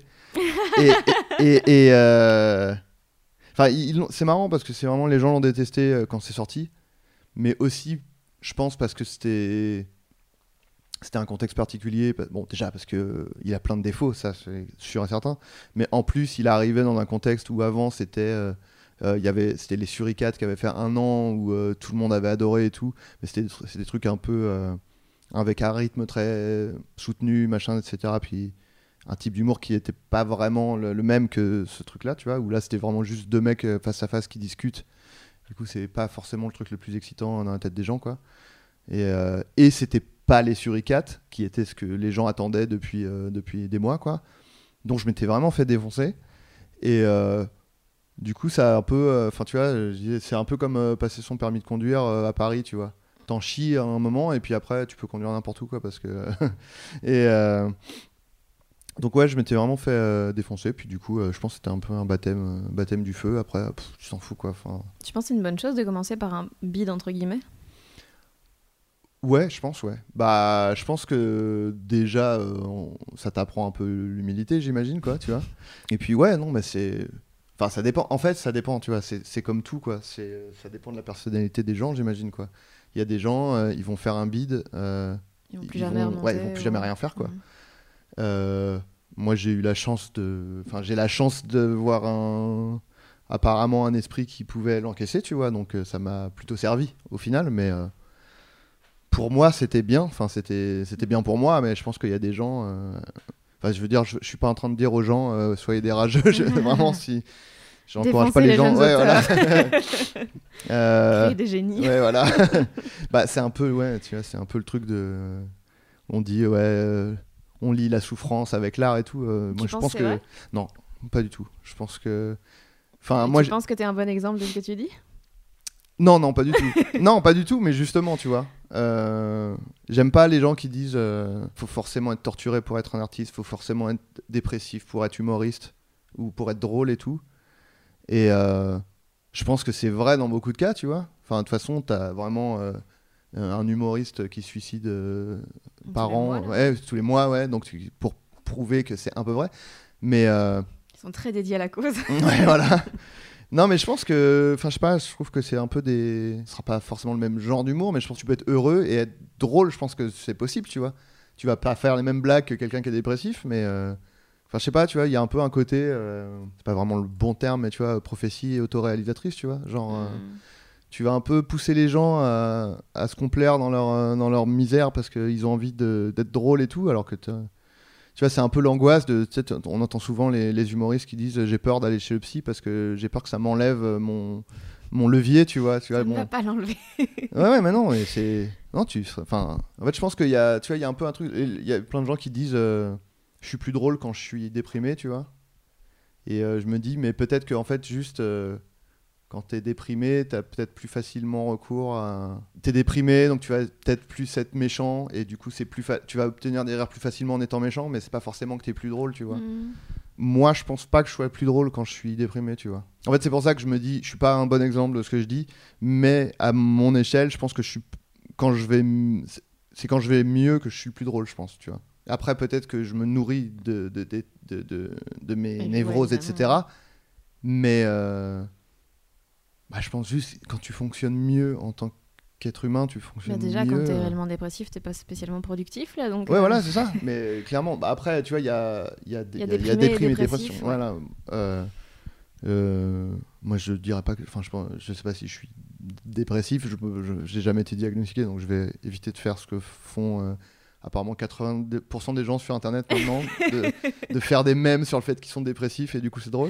Enfin, c'est marrant parce que c'est vraiment les gens l'ont détesté quand c'est sorti, mais aussi, je pense, parce que c'était un contexte particulier. Bon, déjà parce que il a plein de défauts, ça c'est sûr et certain, mais en plus, il arrivait dans un contexte où avant c'était les Suricates qui avaient fait 1 an où tout le monde avait adoré et tout, mais c'était des trucs un peu avec un rythme très soutenu, machin, etc. Puis un type d'humour qui était pas vraiment le même que ce truc-là, tu vois, où là c'était vraiment juste 2 mecs face à face qui discutent. Du coup, c'est pas forcément le truc le plus excitant dans la tête des gens, quoi. Et c'était pas les Suricates qui étaient ce que les gens attendaient depuis des mois, quoi. Donc je m'étais vraiment fait défoncer. Et du coup, ça a un peu. Enfin, tu vois, c'est un peu comme passer son permis de conduire à Paris, tu vois. T'en chies à un moment et puis après, tu peux conduire n'importe où, quoi, parce que. Donc, ouais, je m'étais vraiment fait défoncer. Puis, du coup, je pense que c'était un peu un baptême du feu. Après, tu t'en fous, quoi. Enfin... Tu penses que c'est une bonne chose de commencer par un bide, entre guillemets ? Ouais, je pense, ouais. Bah, je pense que déjà, ça t'apprend un peu l'humilité, j'imagine, quoi, tu vois. Et puis, ouais, non, mais c'est. Enfin, ça dépend. En fait, ça dépend, tu vois. C'est comme tout, quoi. Ça dépend de la personnalité des gens, j'imagine, quoi. Il y a des gens, ils vont faire un bide. Ils vont plus jamais remonter. Ouais, ils vont plus jamais rien faire, quoi. Moi, j'ai la chance de voir apparemment un esprit qui pouvait l'encaisser, tu vois. Donc, ça m'a plutôt servi au final, mais. Pour moi, c'était bien. Enfin, c'était bien pour moi, mais je pense qu'il y a des gens. Enfin, je veux dire, je suis pas en train de dire aux gens soyez des rageux. Vraiment, si j'encourage pas les gens. Ouais, voilà. Créer des génies. Ouais, voilà. Bah, c'est un peu, ouais, tu vois, c'est un peu le truc de. On dit, ouais, on lit la souffrance avec l'art et tout. Moi, je pense que vrai ? Non, pas du tout. Je pense que. Enfin, tu penses que t'es un bon exemple de ce que tu dis ? Non, pas du tout. Non, pas du tout, mais justement, tu vois. J'aime pas les gens qui disent faut forcément être torturé pour être un artiste, faut forcément être dépressif pour être humoriste ou pour être drôle et tout. Et je pense que c'est vrai dans beaucoup de cas, tu vois. Enfin, de toute façon, t'as vraiment un humoriste qui se suicide par an, tous les mois, ouais. Donc, pour prouver que c'est un peu vrai. Mais. Ils sont très dédiés à la cause. Ouais, voilà. Non, mais je pense que, enfin, je sais pas, je trouve que c'est un peu ce sera pas forcément le même genre d'humour, mais je pense que tu peux être heureux et être drôle. Je pense que c'est possible, tu vois. Tu vas pas faire les mêmes blagues que quelqu'un qui est dépressif, mais enfin, je sais pas, tu vois, il y a un peu un côté, c'est pas vraiment le bon terme, mais tu vois, prophétie et autoréalisatrice, tu vois, genre. Tu vas un peu pousser les gens à se complaire dans leur misère parce qu'ils ont envie d'être drôles et tout, alors que tu vois, c'est un peu l'angoisse on entend souvent les humoristes qui disent j'ai peur d'aller chez le psy parce que j'ai peur que ça m'enlève mon levier, tu vois. Ça ne va pas l'enlever. Ouais, mais non, et c'est... Non, enfin, en fait, je pense qu'il y a, tu vois, il y a un peu un truc... Il y a plein de gens qui disent je suis plus drôle quand je suis déprimé, tu vois. Et je me dis, mais peut-être qu'en fait, juste... quand t'es déprimé, t'as peut-être plus facilement recours à... T'es déprimé, donc tu vas peut-être plus être méchant, et du coup, tu vas obtenir des rires plus facilement en étant méchant, mais c'est pas forcément que t'es plus drôle, tu vois. Moi, je pense pas que je sois plus drôle quand je suis déprimé, tu vois. En fait, c'est pour ça que je me dis, je suis pas un bon exemple de ce que je dis, mais à mon échelle, je pense que c'est quand je vais mieux que je suis plus drôle, je pense, tu vois. Après, peut-être que je me nourris de mes névroses, etc. Mais... Bah, je pense juste quand tu fonctionnes mieux en tant qu'être humain, tu fonctionnes déjà, mieux. Déjà, quand t'es réellement dépressif, t'es pas spécialement productif, là. Donc, ouais, voilà, c'est ça. Mais clairement, bah, après, tu vois, il y a déprimé et dépression. Ouais. Voilà. Moi, je dirais pas que... Enfin, je sais pas si je suis dépressif. J'ai jamais été diagnostiqué, donc je vais éviter de faire ce que font apparemment 80% des gens sur Internet maintenant, de faire des mèmes sur le fait qu'ils sont dépressifs et du coup c'est drôle.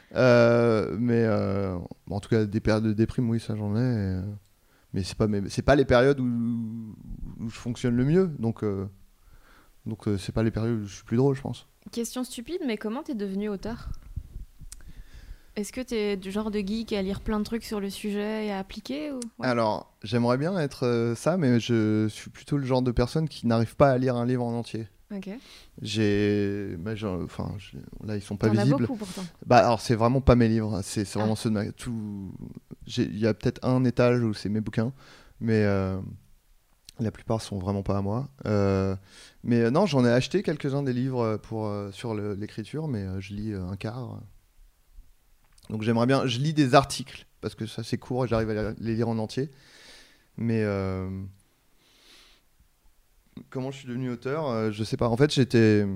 En tout cas, des périodes de déprime, oui, ça j'en ai. Mais c'est pas les périodes où je fonctionne le mieux. Donc c'est pas les périodes où je suis plus drôle, je pense. Question stupide, mais comment t'es devenu auteur ? Est-ce que t'es du genre de geek à lire plein de trucs sur le sujet et à appliquer ou... Ouais. Alors, j'aimerais bien être ça, mais je suis plutôt le genre de personne qui n'arrive pas à lire un livre en entier. Ok. Là, ils sont pas T'en as visibles. beaucoup pourtant. Alors, c'est vraiment pas mes livres. C'est vraiment ceux de il y a peut-être un étage où c'est mes bouquins, mais la plupart sont vraiment pas à moi. Non, j'en ai acheté quelques-uns des livres sur l'écriture, mais je lis un quart. Donc j'aimerais bien, je lis des articles parce que ça c'est court et j'arrive à les lire en entier. Mais comment je suis devenu auteur, je sais pas. En fait, j'ai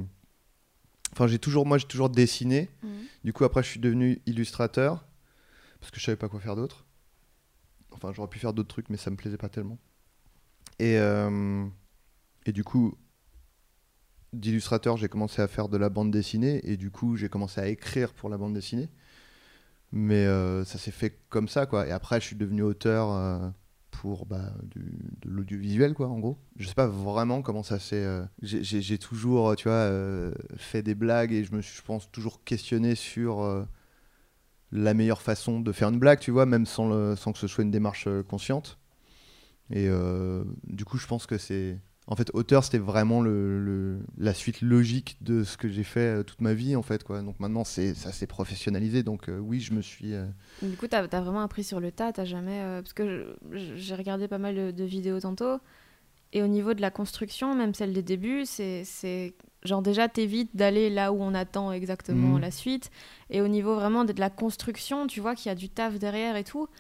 toujours dessiné. Du coup après je suis devenu illustrateur parce que je savais pas quoi faire d'autre. Enfin, j'aurais pu faire d'autres trucs mais ça me plaisait pas tellement. Et du coup d'illustrateur, j'ai commencé à faire de la bande dessinée et du coup j'ai commencé à écrire pour la bande dessinée. Mais ça s'est fait comme ça, quoi. Et après, je suis devenu auteur pour de l'audiovisuel, quoi, en gros. Je sais pas vraiment comment ça s'est... J'ai toujours, tu vois, fait des blagues et je pense, toujours questionné sur la meilleure façon de faire une blague, tu vois, même sans que ce soit une démarche consciente. Et du coup, je pense que c'est... En fait, auteur, c'était vraiment la suite logique de ce que j'ai fait toute ma vie, en fait, quoi. Donc maintenant, ça s'est professionnalisé. Donc oui, je me suis... Du coup, t'as vraiment appris sur le tas, t'as jamais... parce que j'ai regardé pas mal de vidéos tantôt, et au niveau de la construction, même celle des débuts, c'est genre déjà, t'évites d'aller là où on attend exactement la suite. Et au niveau vraiment de la construction, tu vois qu'il y a du taf derrière et tout.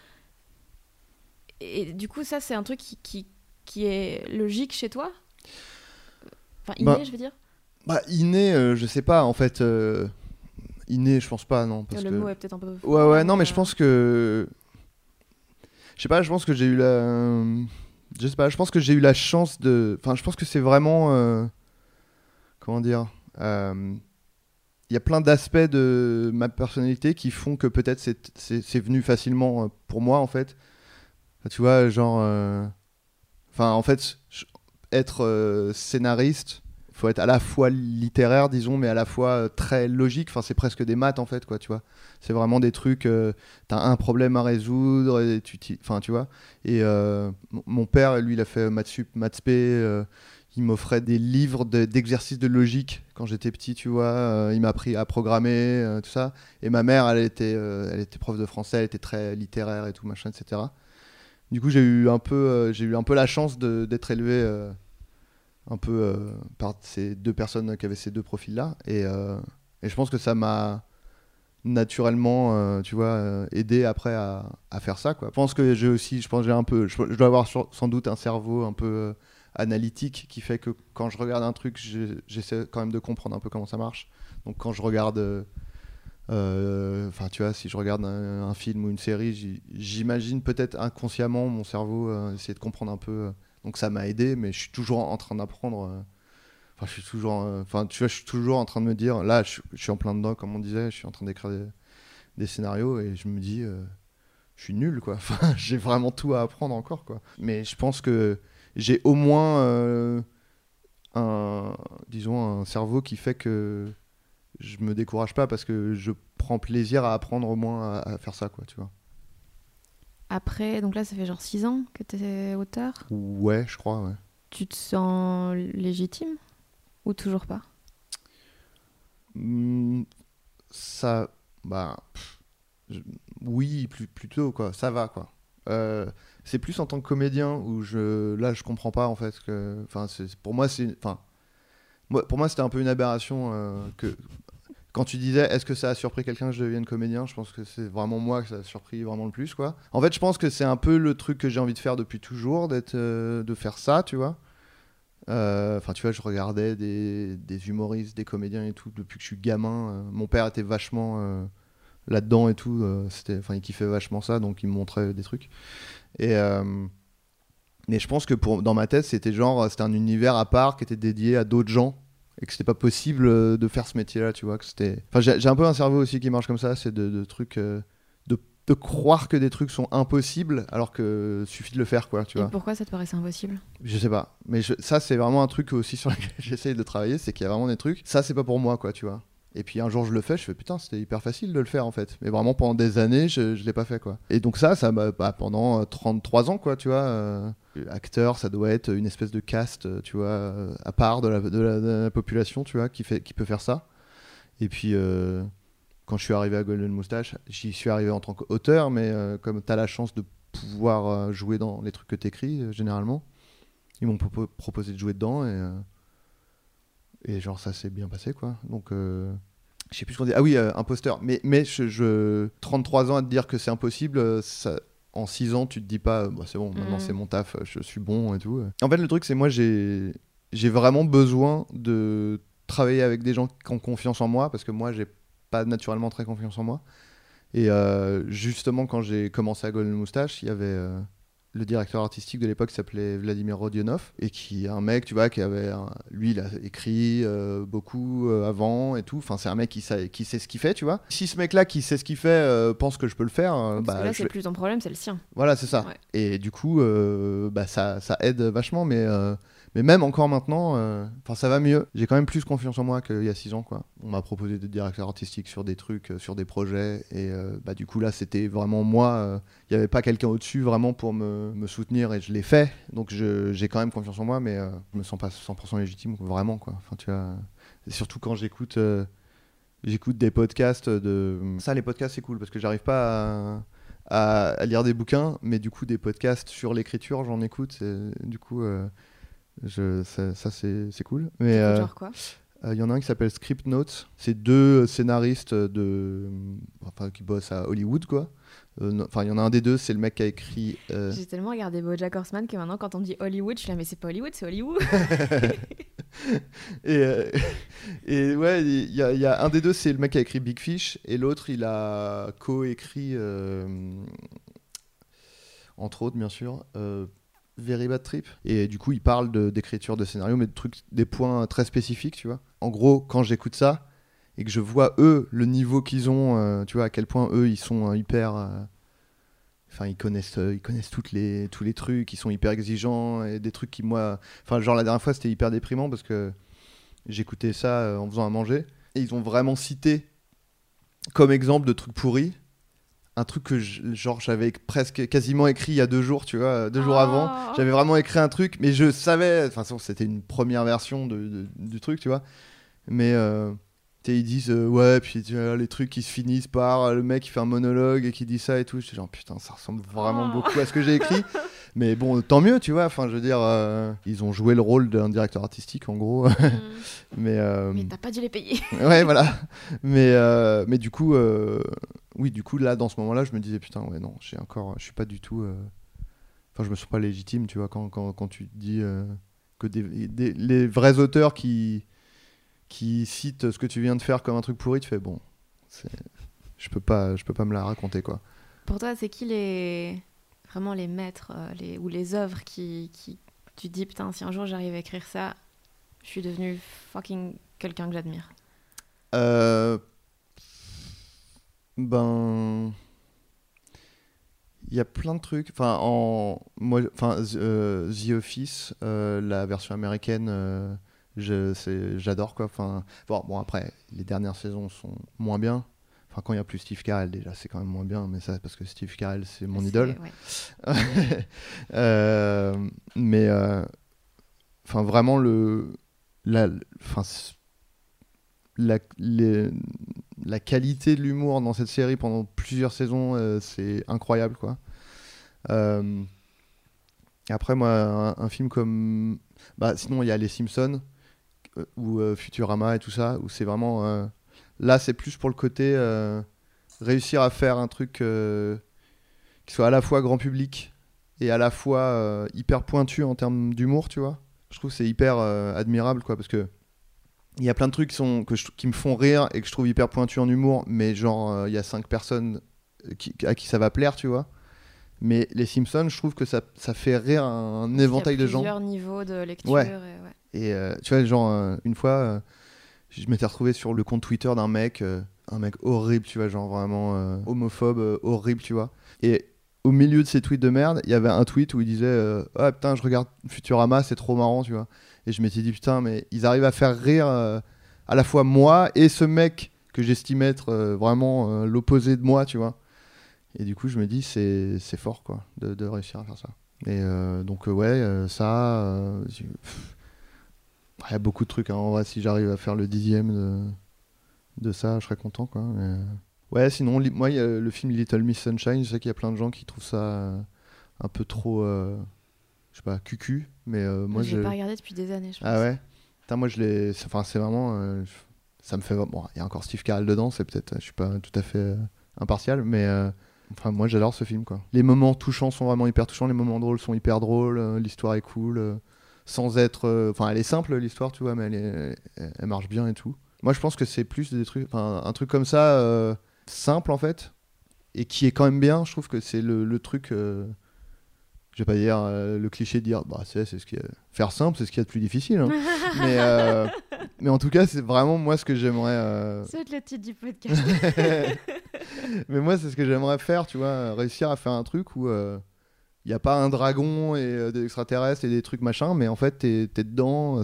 Et du coup, ça, c'est un truc qui est logique chez toi ? Enfin, inné, je veux dire. Inné, je sais pas, en fait. Inné, je pense pas, non. Parce le mot est peut-être un peu... Ouais, non, mais je pense que... Je sais pas, je pense que j'ai eu la... Je sais pas, je pense que j'ai eu la chance de... Enfin, je pense que c'est vraiment... Comment dire il y a plein d'aspects de ma personnalité qui font que peut-être c'est venu facilement pour moi, en fait. Enfin, tu vois, genre... Enfin, en fait, être scénariste, il faut être à la fois littéraire, disons, mais à la fois très logique. Enfin, c'est presque des maths, en fait, quoi, tu vois. C'est vraiment des trucs... t'as un problème à résoudre, et enfin, tu vois. Et mon père, lui, il a fait maths sup, maths spé... il m'offrait des livres d'exercices de logique quand j'étais petit, tu vois. Il m'a appris à programmer, tout ça. Et ma mère, elle était prof de français, elle était très littéraire et tout, machin, etc. Du coup, j'ai eu un peu la chance d'être élevé un peu par ces deux personnes qui avaient ces deux profils-là. Et je pense que ça m'a naturellement, tu vois, aidé après à faire ça, quoi. Je pense que je dois avoir sans doute un cerveau un peu analytique qui fait que quand je regarde un truc, j'essaie quand même de comprendre un peu comment ça marche. Donc quand je regarde... tu vois, si je regarde un film ou une série, j'imagine peut-être inconsciemment mon cerveau essayer de comprendre un peu. Donc ça m'a aidé, mais je suis toujours en train d'apprendre. Je suis toujours, tu vois, je suis toujours en train de me dire, là, je suis en plein dedans, comme on disait, je suis en train d'écrire des scénarios et je me dis, je suis nul, quoi. Enfin, j'ai vraiment tout à apprendre encore, quoi. Mais je pense que j'ai au moins un cerveau qui fait que je me décourage pas parce que je prends plaisir à apprendre au moins à faire ça, quoi, tu vois. Après, donc là, ça fait genre 6 ans que t'es auteur ? Ouais, je crois, ouais. Tu te sens légitime ? Ou toujours pas ? Ça... oui, plutôt, quoi. Ça va, quoi. C'est plus en tant que comédien où là, je comprends pas, en fait. Pour moi, pour moi, c'était un peu une aberration que... Quand tu disais, est-ce que ça a surpris quelqu'un que je devienne comédien, je pense que c'est vraiment moi que ça a surpris vraiment le plus, quoi. En fait, je pense que c'est un peu le truc que j'ai envie de faire depuis toujours, de faire ça, tu vois. Tu vois, je regardais des humoristes, des comédiens et tout depuis que je suis gamin. Mon père était vachement là-dedans et tout. Il kiffait vachement ça, donc il me montrait des trucs. Et Mais je pense que dans ma tête, c'était un univers à part qui était dédié à d'autres gens et que c'était pas possible de faire ce métier-là, tu vois. J'ai un peu un cerveau aussi qui marche comme ça, c'est de trucs. De croire que des trucs sont impossibles alors que suffit de le faire, quoi, tu vois. Et pourquoi ça te paraissait impossible ? Je sais pas, mais ça c'est vraiment un truc aussi sur lequel j'essaye de travailler, c'est qu'il y a vraiment des trucs, ça c'est pas pour moi, quoi, tu vois. Et puis un jour je le fais, je fais putain, c'était hyper facile de le faire en fait. Mais vraiment pendant des années, je l'ai pas fait, quoi. Et donc ça m'a pendant 33 ans, quoi, tu vois. Acteur, ça doit être une espèce de caste, tu vois, à part de la population, tu vois, qui peut faire ça. Et puis quand je suis arrivé à Golden Moustache, j'y suis arrivé en tant qu'auteur, mais comme tu as la chance de pouvoir jouer dans les trucs que tu écris, généralement, ils m'ont proposé de jouer dedans et genre ça s'est bien passé, quoi. Donc je sais plus ce qu'on dit. Ah oui, imposteur. Mais 33 ans à te dire que c'est impossible, en 6 ans, tu te dis pas, c'est bon, maintenant c'est mon taf, je suis bon et tout. En fait, le truc, c'est moi, j'ai vraiment besoin de travailler avec des gens qui ont confiance en moi, parce que moi, j'ai pas naturellement très confiance en moi. Et justement, quand j'ai commencé à Golden Moustache, il y avait le directeur artistique de l'époque qui s'appelait Vladimir Rodionov, et qui est un mec, tu vois, lui, il a écrit beaucoup avant et tout. Enfin, c'est un mec qui sait ce qu'il fait, tu vois. Si ce mec-là qui sait ce qu'il fait pense que je peux le faire, parce que là, c'est plus ton problème, c'est le sien. Voilà, c'est ça. Ouais. Et du coup, ça aide vachement, mais même encore maintenant, ça va mieux. J'ai quand même plus confiance en moi qu'il y a 6 ans, quoi. On m'a proposé de directeur artistique sur des trucs, sur des projets. Et du coup, là, c'était vraiment moi. Il n'y avait pas quelqu'un au-dessus vraiment pour me soutenir et je l'ai fait. Donc, j'ai quand même confiance en moi, mais je me sens pas 100% légitime, vraiment, quoi. Enfin, tu vois, et surtout quand j'écoute des podcasts Ça, les podcasts, c'est cool parce que j'arrive pas à lire des bouquins, mais du coup, des podcasts sur l'écriture, j'en écoute. Du coup... ça c'est cool. Mais genre quoi ? y en a un qui s'appelle Script Notes. C'est 2 scénaristes qui bossent à Hollywood, quoi. Il y en a un des deux, c'est le mec qui a écrit. J'ai tellement regardé BoJack Horseman que maintenant, quand on me dit Hollywood, je suis là, mais c'est pas Hollywood, c'est Hollywood. et ouais, il y a un des deux, c'est le mec qui a écrit Big Fish, et l'autre, il a co-écrit, entre autres, bien sûr. Very Bad Trip, et du coup il parle d'écriture de scénario, mais des points très spécifiques, tu vois. En gros, quand j'écoute ça et que je vois eux le niveau qu'ils ont, tu vois, à quel point eux ils sont hyper ils connaissent tous les trucs, ils sont hyper exigeants, et des trucs qui, moi, genre la dernière fois c'était hyper déprimant parce que j'écoutais ça en faisant à manger, et ils ont vraiment cité comme exemple de trucs pourris un truc que j'avais quasiment écrit il y a 2 jours, tu vois, 2 jours avant. J'avais vraiment écrit un truc, mais je savais, c'était une première version du truc, tu vois. Mais ils disent, ouais, puis tu vois, les trucs qui se finissent par le mec qui fait un monologue et qui dit ça et tout. J'étais genre, putain, ça ressemble vraiment beaucoup à ce que j'ai écrit. Mais bon, tant mieux, tu vois. Enfin, je veux dire, ils ont joué le rôle d'un directeur artistique, en gros. Mais t'as pas dû les payer. Ouais, voilà. Mais du coup, oui, du coup, là, dans ce moment-là, je me disais, putain, ouais, non, je suis pas du tout. Enfin, je me sens pas légitime, tu vois, quand tu te dis que les vrais auteurs qui citent ce que tu viens de faire comme un truc pourri, tu fais, bon, je peux pas me la raconter, quoi. Pour toi, c'est qui vraiment les maîtres ou les œuvres qui tu te dis, putain, si un jour j'arrive à écrire ça, je suis devenu fucking quelqu'un que j'admire? Il y a plein de trucs. The Office, la version américaine, j'adore, quoi. Bon, après, les dernières saisons sont moins bien. Enfin, quand il n'y a plus Steve Carell, déjà, c'est quand même moins bien, mais ça, parce que Steve Carell, c'est mon idole. Ouais. Mais, vraiment, la qualité de l'humour dans cette série pendant plusieurs saisons, c'est incroyable, quoi. Après, moi, un film comme... sinon, il y a Les Simpsons, ou Futurama et tout ça, où c'est vraiment... là, c'est plus pour le côté réussir à faire un truc qui soit à la fois grand public et à la fois hyper pointu en termes d'humour, tu vois. Je trouve que c'est hyper admirable, quoi, parce que il y a plein de trucs qui me font rire et que je trouve hyper pointus en humour, mais genre il y a 5 personnes à qui ça va plaire, tu vois. Mais les Simpsons, je trouve que ça fait rire un éventail de gens. Il y a plusieurs niveaux de lecture. Ouais. Et tu vois, genre, une fois, je m'étais retrouvé sur le compte Twitter d'un mec horrible, tu vois, genre vraiment homophobe, horrible, tu vois. Et au milieu de ces tweets de merde, il y avait un tweet où il disait ah putain, je regarde Futurama, c'est trop marrant, tu vois. Et je m'étais dit putain, mais ils arrivent à faire rire à la fois moi et ce mec que j'estime être vraiment l'opposé de moi, tu vois. Et du coup, je me dis c'est fort, quoi, de réussir à faire ça. Et donc ça, il y a beaucoup de trucs, hein. En vrai, si j'arrive à faire le 10e de ça, je serais content, quoi. Mais... ouais, sinon, moi, il y a le film Little Miss Sunshine. Je sais qu'il y a plein de gens qui trouvent ça un peu trop, je sais pas, cucu. Mais moi, je l'ai pas regardé depuis des années, je pense. Ah ouais. Putain, moi, c'est vraiment, ça me fait. Bon, il y a encore Steve Carell dedans. C'est peut-être, je suis pas tout à fait impartial, mais enfin, moi, j'adore ce film, quoi. Les moments touchants sont vraiment hyper touchants. Les moments drôles sont hyper drôles. L'histoire est cool, sans être. Enfin, elle est simple, l'histoire, tu vois, mais elle marche bien et tout. Moi, je pense que c'est plus des trucs, un truc comme ça, simple en fait, et qui est quand même bien. Je trouve que c'est le truc, je vais pas dire le cliché de dire, bah c'est ce qui est... faire simple, c'est ce qu'il y a de plus difficile. Hein. mais en tout cas, c'est vraiment moi ce que j'aimerais. C'est le titre du podcast. Mais moi, c'est ce que j'aimerais faire, tu vois, réussir à faire un truc où il y a pas un dragon et des extraterrestres et des trucs machin, mais en fait, t'es dedans,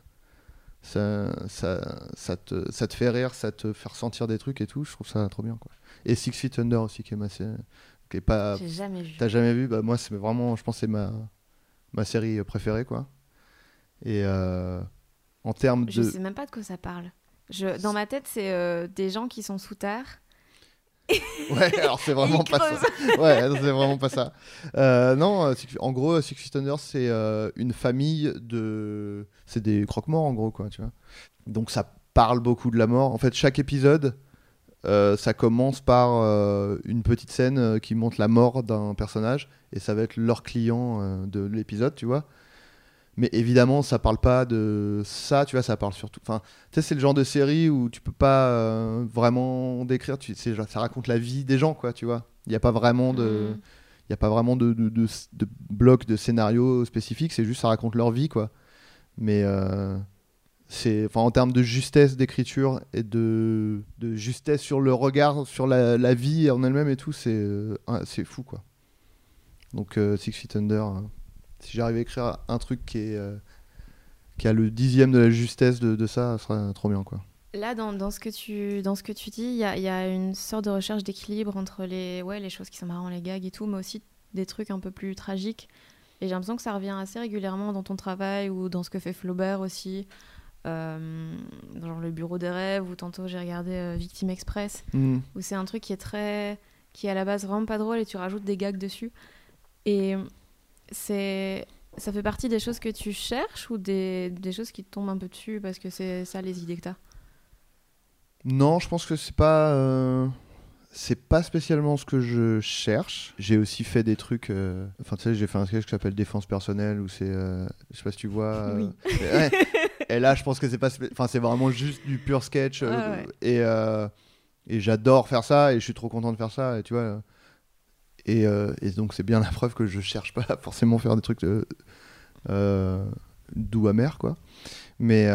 ça te fait rire, ça te fait ressentir des trucs et tout. Je trouve ça trop bien, quoi. Et Six Feet Under aussi, qui est pas... J'ai jamais vu. T'as jamais vu? Bah moi, c'est vraiment, je pense, c'est ma série préférée, quoi. Et en termes de... Je sais même pas de quoi ça parle. Dans ma tête, c'est des gens qui sont sous terre. Ouais, alors c'est vraiment pas ça. Ouais, non, c'est vraiment pas ça. Non, en gros, Six Feet Under, c'est une famille de... C'est des croque-morts, en gros, quoi, tu vois. Donc ça parle beaucoup de la mort. En fait, chaque épisode, ça commence par une petite scène qui montre la mort d'un personnage, et ça va être leur client de l'épisode, tu vois. Mais évidemment, ça parle pas de ça, tu vois, ça parle surtout... Enfin, tu sais, c'est le genre de série où tu peux pas vraiment décrire, ça raconte la vie des gens, quoi, tu vois. Il n'y a pas vraiment de... Il y a pas vraiment de bloc de scénario spécifique, c'est juste ça raconte leur vie, quoi. Mais en termes de justesse d'écriture et de justesse sur le regard, sur la vie en elle-même et tout, c'est fou, quoi. Donc Six Feet Under... si j'arrive à écrire un truc qui a le 10e de la justesse de ça, ça serait trop bien, quoi. Là, dans ce que tu dis, il y a une sorte de recherche d'équilibre entre les choses qui sont marrantes, les gags et tout, mais aussi des trucs un peu plus tragiques. Et j'ai l'impression que ça revient assez régulièrement dans ton travail ou dans ce que fait Flaubert aussi. Genre Le Bureau des rêves, ou tantôt j'ai regardé Victime Express, où c'est un truc qui est à la base vraiment pas drôle et tu rajoutes des gags dessus. Et... ça fait partie des choses que tu cherches ou des choses qui te tombent un peu dessus parce que c'est ça les idées que t'as? Non, je pense que c'est pas spécialement ce que je cherche. J'ai aussi fait des trucs... Enfin, tu sais, j'ai fait un sketch qui s'appelle Défense personnelle, où c'est... je sais pas si tu vois... Oui. Ouais. Et là, je pense que c'est vraiment juste du pur sketch. Ouais. Et j'adore faire ça, et je suis trop content de faire ça, et tu vois... Et donc c'est bien la preuve que je cherche pas forcément faire des trucs doux amers, quoi. Mais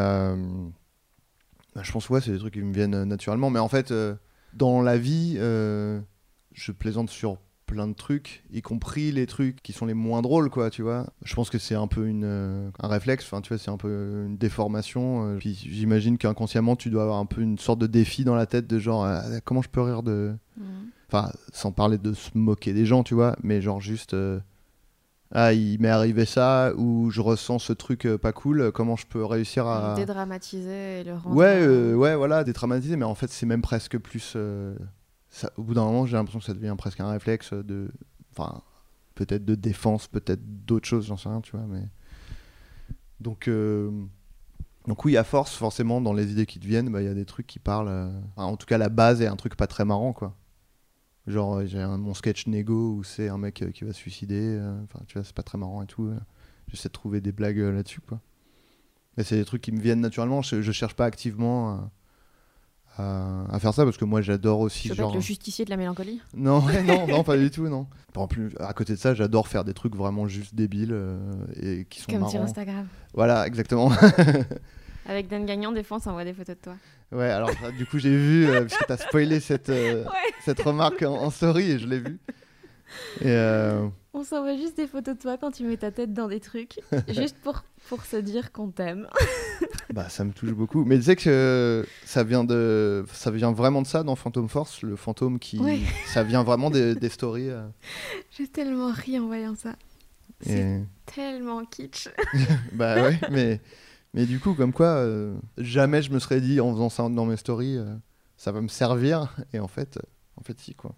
je pense c'est des trucs qui me viennent naturellement. Mais en fait, dans la vie, je plaisante sur plein de trucs, y compris les trucs qui sont les moins drôles, quoi, tu vois. Je pense que c'est un peu un réflexe, enfin, tu vois, c'est un peu une déformation. Puis j'imagine qu'inconsciemment, tu dois avoir un peu une sorte de défi dans la tête de genre, comment je peux rire de... Enfin, sans parler de se moquer des gens, tu vois, mais genre juste... il m'est arrivé ça, ou je ressens ce truc pas cool, comment je peux réussir à... Dédramatiser et le rendre... Ouais, voilà, dédramatiser, mais en fait, c'est même presque plus... ça, au bout d'un moment, j'ai l'impression que ça devient presque un réflexe de... Enfin, peut-être de défense, peut-être d'autres choses, j'en sais rien, tu vois, mais... Donc oui, à force, forcément, dans les idées qui te viennent, il y a des trucs qui parlent... en tout cas, la base est un truc pas très marrant, quoi. Genre, j'ai mon sketch négo où c'est un mec qui va se suicider. Enfin, tu vois, c'est pas très marrant et tout. J'essaie de trouver des blagues là-dessus, quoi. Mais c'est des trucs qui me viennent naturellement. Je cherche pas activement à faire ça parce que moi j'adore aussi Tu veux genre être le justicier de la mélancolie? non ouais, non pas du tout non. En plus à côté de ça j'adore faire des trucs vraiment juste débiles et qui sont Comme marrants. sur Instagram. Voilà exactement. Avec Dan Gagnon, des fois, on s'envoie des photos de toi. Ouais alors du coup j'ai vu parce que t'as spoilé cette remarque en story et je l'ai vu. Et On s'envoie juste des photos de toi quand tu mets ta tête dans des trucs, juste pour se dire qu'on t'aime. bah ça me touche beaucoup. Mais tu sais que ça vient vraiment de ça dans Phantom Force, le fantôme qui Ouais. ça vient vraiment des stories. J'ai tellement ri en voyant ça. C'est Et... tellement kitsch. bah ouais, mais du coup comme quoi jamais je me serais dit en faisant ça dans mes stories ça va me servir et en fait si quoi.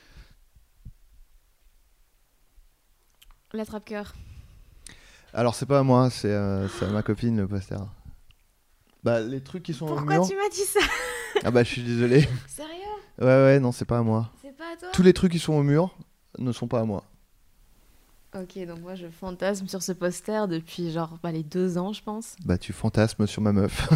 L'attrape-cœur. Alors c'est pas à moi, c'est à ma copine le poster. Bah les trucs qui sont au Pourquoi mur. tu m'as dit ça? Ah bah je suis désolé. Sérieux? Ouais non c'est pas à moi. C'est pas à toi? Tous les trucs qui sont au mur ne sont pas à moi. Ok, donc moi je fantasme sur ce poster depuis genre les 2 ans, je pense. Bah tu fantasmes sur ma meuf.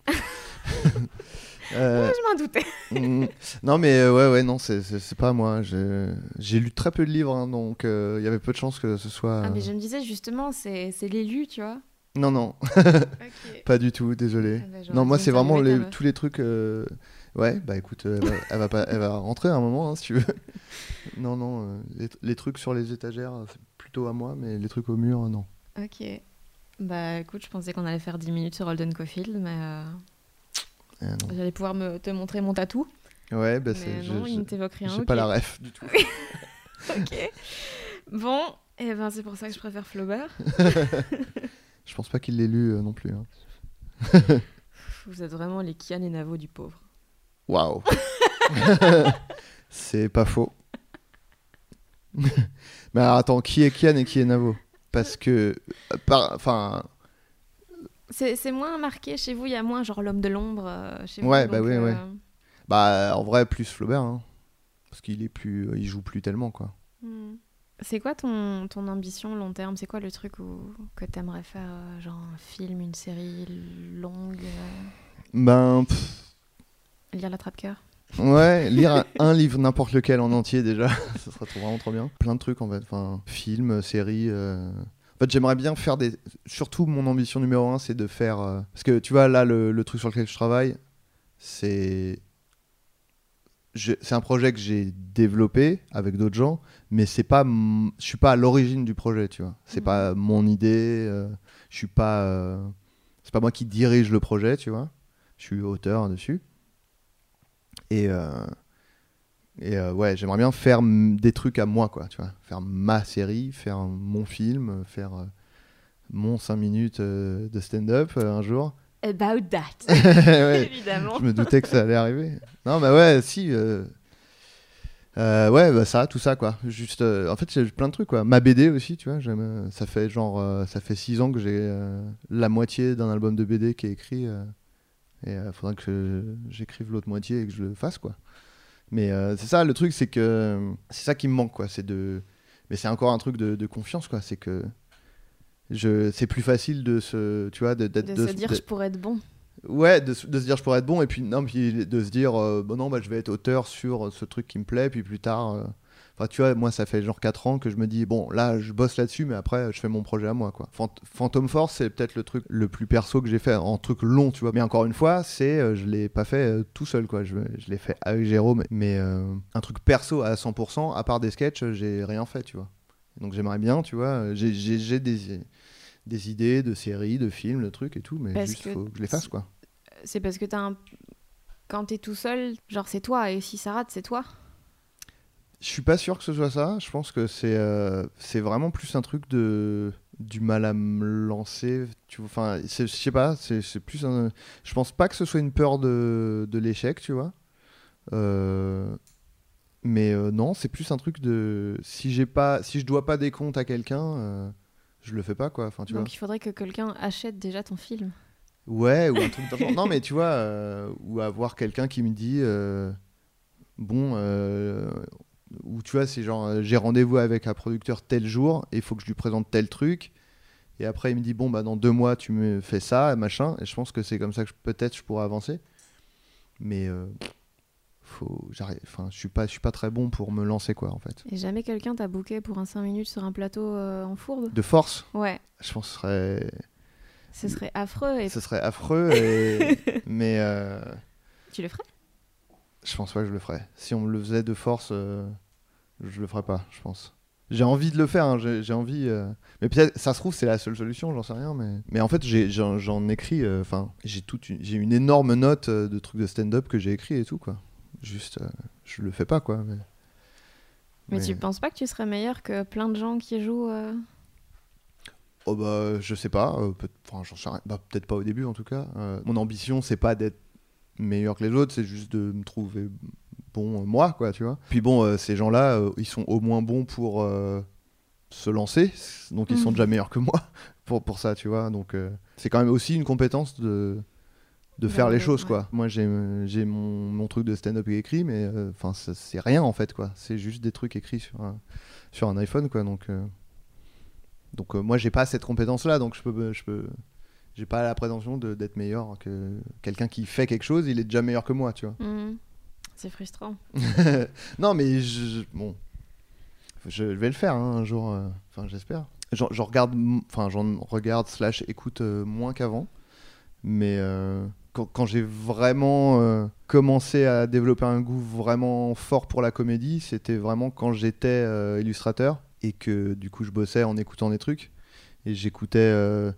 Ouais, je m'en doutais. Non mais ouais non c'est pas à moi. J'ai lu très peu de livres hein, donc il y avait peu de chances que ce soit. Ah mais je me disais justement, c'est l'élu, tu vois. Non Ok. pas du tout désolé. Ah bah, j'aurais Non moi dû c'est vraiment interviewer ta meuf. tous les trucs. Ouais bah écoute elle va rentrer à un moment hein, si tu veux. Non les trucs sur les étagères c'est plutôt à moi mais les trucs au mur non. Ok. Bah écoute, je pensais qu'on allait faire 10 minutes sur Holden Caulfield, mais Non. j'allais pouvoir te montrer mon tatou. Ouais bah Mais non, il ne t'évoque rien. j'ai ok. pas la ref du tout. Ok. Bon, et ben c'est pour ça que je préfère Flaubert. Je pense pas qu'il l'ait lu non plus. Hein. Vous êtes vraiment les Kian et Navo du pauvre. Waouh. C'est pas faux. Mais alors attends, qui est Kian et qui est Navo? Parce que enfin C'est moins marqué chez vous, il y a moins genre l'homme de l'ombre chez Ouais, vous. bah donc, oui, ouais. Bah en vrai plus Flaubert hein. Parce qu'il est plus il joue plus tellement quoi. C'est quoi ton ambition long terme? C'est quoi le truc que t'aimerais faire? Genre un film, une série longue? Ben Lire l'attrape-cœur? ouais, lire un livre n'importe lequel en entier déjà, ça serait vraiment trop bien. Plein de trucs en fait, enfin films, séries En fait, j'aimerais bien faire surtout mon ambition numéro 1 c'est de faire parce que tu vois là le truc sur lequel je travaille, c'est un projet que j'ai développé avec d'autres gens, mais c'est pas je suis pas à l'origine du projet, tu vois. C'est pas mon idée, je suis pas c'est pas moi qui dirige le projet, tu vois. Je suis auteur dessus. Et ouais, j'aimerais bien faire des trucs à moi, quoi, tu vois. Faire ma série, faire mon film, faire mon 5 minutes de stand-up un jour. About that. Ouais, Évidemment. je me doutais que ça allait arriver. Non, bah ouais, si. Ouais, bah ça, tout ça, quoi. Juste, en fait, j'ai plein de trucs, quoi. Ma BD aussi, tu vois. Ça fait ça fait 6 ans que j'ai la moitié d'un album de BD qui est écrit. Et faudra que j'écrive l'autre moitié et que je le fasse, quoi. Mais c'est ça, le truc, c'est que c'est ça qui me manque, quoi. Mais c'est encore un truc de confiance, quoi. C'est que c'est plus facile de se dire je pourrais être bon. Ouais, de se dire je pourrais être bon et puis de se dire je vais être auteur sur ce truc qui me plaît puis plus tard tu vois, moi ça fait genre 4 ans que je me dis bon là je bosse là-dessus mais après je fais mon projet à moi quoi. Phantom Force c'est peut-être le truc le plus perso que j'ai fait en truc long, tu vois, mais encore une fois je l'ai pas fait tout seul quoi, je l'ai fait avec Jérôme mais un truc perso à 100% à part des sketchs j'ai rien fait, tu vois. Donc j'aimerais bien, tu vois, j'ai des idées de séries, de films, de trucs et tout, mais juste faut que je les fasse, quoi. C'est parce que quand t'es tout seul, genre c'est toi, et si ça rate, c'est toi. Je suis pas sûr que ce soit ça. Je pense que c'est vraiment plus un truc du mal à me lancer. Enfin, je sais pas. C'est plus je pense pas que ce soit une peur de l'échec, tu vois. Mais non, c'est plus un truc de si je dois pas des comptes à quelqu'un, je le fais pas, quoi. Enfin, tu vois. Donc il faudrait que quelqu'un achète déjà ton film. Ouais, ou un truc de genre. Non, mais tu vois, ou avoir quelqu'un qui me dit ou tu vois, c'est genre j'ai rendez-vous avec un producteur tel jour et il faut que je lui présente tel truc. Et après, il me dit dans 2 mois, tu me fais ça, machin. Et je pense que c'est comme ça que peut-être je pourrais avancer. Mais je suis pas très bon pour me lancer, quoi, en fait. Et jamais quelqu'un t'a booké pour un 5 minutes sur un plateau en fourbe ? De force ? Ouais. Je pense que Ce serait affreux. ce serait affreux, mais Tu le ferais ? je pense pas que je le ferais. Si on me le faisait de force, je le ferais pas, je pense. J'ai envie de le faire, hein, j'ai envie. Mais peut-être, ça se trouve, c'est la seule solution, j'en sais rien. Mais en fait, j'en écris. J'ai une énorme note de trucs de stand-up que j'ai écrit et tout, quoi. Juste, je le fais pas, quoi. Mais tu penses pas que tu serais meilleur que plein de gens qui jouent Oh bah, je sais pas. J'en sais rien. Bah, peut-être pas au début, en tout cas. Mon ambition, c'est pas d'être meilleur que les autres, c'est juste de me trouver bon, moi, quoi, tu vois. Puis bon, ces gens-là, ils sont au moins bons pour se lancer, donc ils sont déjà meilleurs que moi pour ça, tu vois. Donc c'est quand même aussi une compétence de faire les choses, quoi. Moi, j'ai mon truc de stand-up écrit, mais c'est rien, en fait, quoi. C'est juste des trucs écrits sur un iPhone, quoi. Donc moi, j'ai pas cette compétence-là, donc j'ai pas la prétention d'être meilleur que quelqu'un qui fait quelque chose, il est déjà meilleur que moi, tu vois. C'est frustrant. Non, mais bon, je vais le faire, hein, un jour, j'espère. J'en regarde / écoute moins qu'avant, mais quand j'ai vraiment commencé à développer un goût vraiment fort pour la comédie, c'était vraiment quand j'étais illustrateur et que du coup je bossais en écoutant des trucs et j'écoutais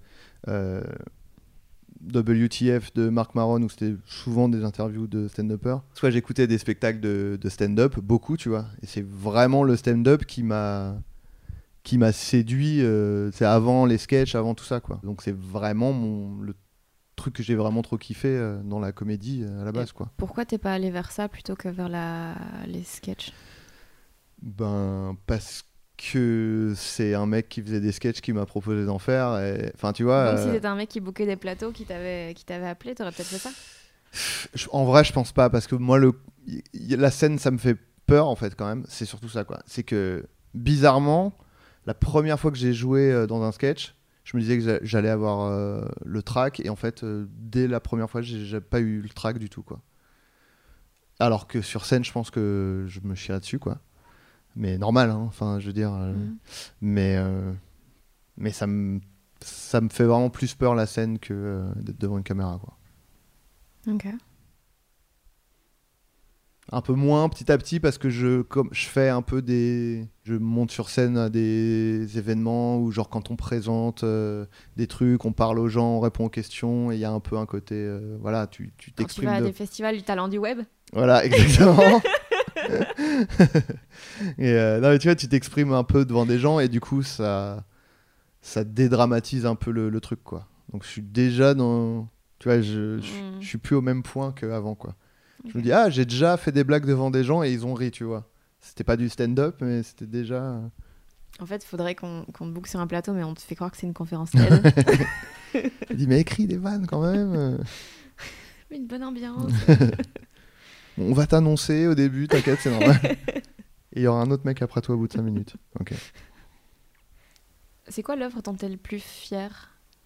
WTF de Marc Maron où c'était souvent des interviews de stand-uppers. Soit j'écoutais des spectacles de stand-up, beaucoup, tu vois, et c'est vraiment le stand-up qui m'a séduit, c'est avant les sketchs, avant tout ça, quoi. Donc c'est vraiment le truc que j'ai vraiment trop kiffé dans la comédie à la base, quoi. Pourquoi t'es pas allé vers ça plutôt que vers les sketchs ? Ben parce que c'est un mec qui faisait des sketchs qui m'a proposé d'en faire, enfin tu vois. Donc si c'était un mec qui bookait des plateaux qui t'avait appelé, t'aurais peut-être fait ça ? En vrai, je pense pas, parce que moi la scène, ça me fait peur, en fait, quand même. C'est surtout ça, quoi. C'est que bizarrement, la première fois que j'ai joué dans un sketch, je me disais que j'allais avoir le track, et en fait, dès la première fois, j'ai pas eu le track du tout, quoi. Alors que sur scène, je pense que je me chierais dessus, quoi. Mais normal, hein, enfin, je veux dire. Mais ça me fait vraiment plus peur, la scène, que d'être devant une caméra, quoi. Ok. Un peu moins petit à petit, parce que je fais un peu je monte sur scène à des événements où, genre, quand on présente des trucs, on parle aux gens, on répond aux questions, et il y a un peu un côté, voilà, tu t'exprimes. Quand tu vas à des festivals du talent du web. Voilà, exactement. Et non, mais tu vois, tu t'exprimes un peu devant des gens, et du coup, ça dédramatise un peu le truc, quoi. Donc je suis déjà dans, tu vois, je suis plus au même point qu'avant, quoi. Okay. Je me dis, j'ai déjà fait des blagues devant des gens et ils ont ri, tu vois. C'était pas du stand-up, mais c'était déjà... En fait, il faudrait qu'on te book sur un plateau, mais on te fait croire que c'est une conférence TED. Je dis, mais écris des vannes quand même. Une bonne ambiance. Bon, on va t'annoncer au début, t'inquiète, c'est normal. Et il y aura un autre mec après toi au bout de 5 minutes. Ok. C'est quoi l'œuvre dont t'es le plus fier ?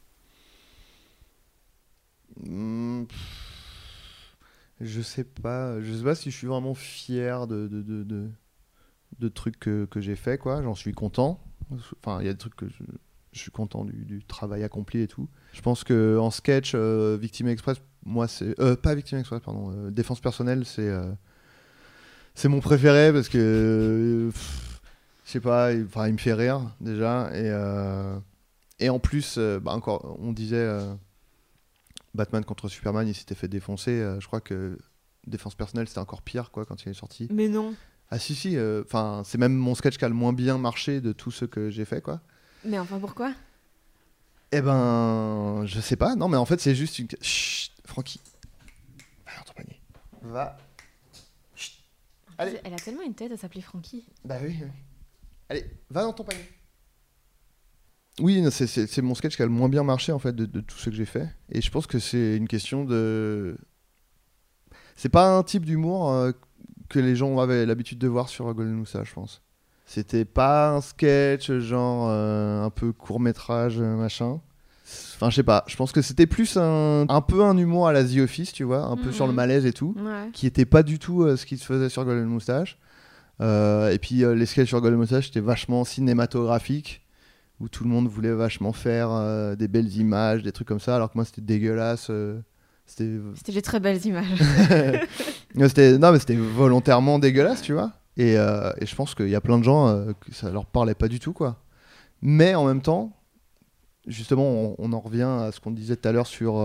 Je sais pas si je suis vraiment fier de trucs que j'ai fait, quoi. J'en suis content. Enfin, il y a des trucs que je suis content du travail accompli et tout. Je pense que en sketch, Victime Express, moi c'est pas Victime Express, pardon, Défense personnelle, c'est mon préféré parce que je sais pas, il me fait rire déjà, et en plus, encore, on disait Batman contre Superman, il s'était fait défoncer. Je crois que Défense personnelle, c'était encore pire, quoi, quand il est sorti. Mais non. Ah si, c'est même mon sketch qui a le moins bien marché de tout ce que j'ai fait, quoi. Mais enfin, pourquoi ? Eh ben, je sais pas. Non, mais en fait, c'est juste une... Chut, Francky. Va dans ton panier. Va. Chut. Allez. Elle a tellement une tête à s'appeler Francky. Bah oui. Allez, va dans ton panier. Oui, c'est mon sketch qui a le moins bien marché, en fait, de tout ce que j'ai fait. Et je pense que c'est une question de... C'est pas un type d'humour que les gens avaient l'habitude de voir sur Golden Moustache, je pense. C'était pas un sketch genre un peu court-métrage, machin. Enfin, je sais pas, je pense que c'était plus un peu un humour à la The Office, tu vois, un peu sur le malaise et tout, qui était pas du tout ce qui se faisait sur Golden Moustache. Et puis les sketchs sur Golden Moustache, c'était vachement cinématographique, où tout le monde voulait vachement faire des belles images, des trucs comme ça, alors que moi c'était dégueulasse. C'était des très belles images. mais c'était volontairement dégueulasse, tu vois. Et je pense qu'il y a plein de gens que ça leur parlait pas du tout, quoi. Mais en même temps, justement, on en revient à ce qu'on disait tout à l'heure sur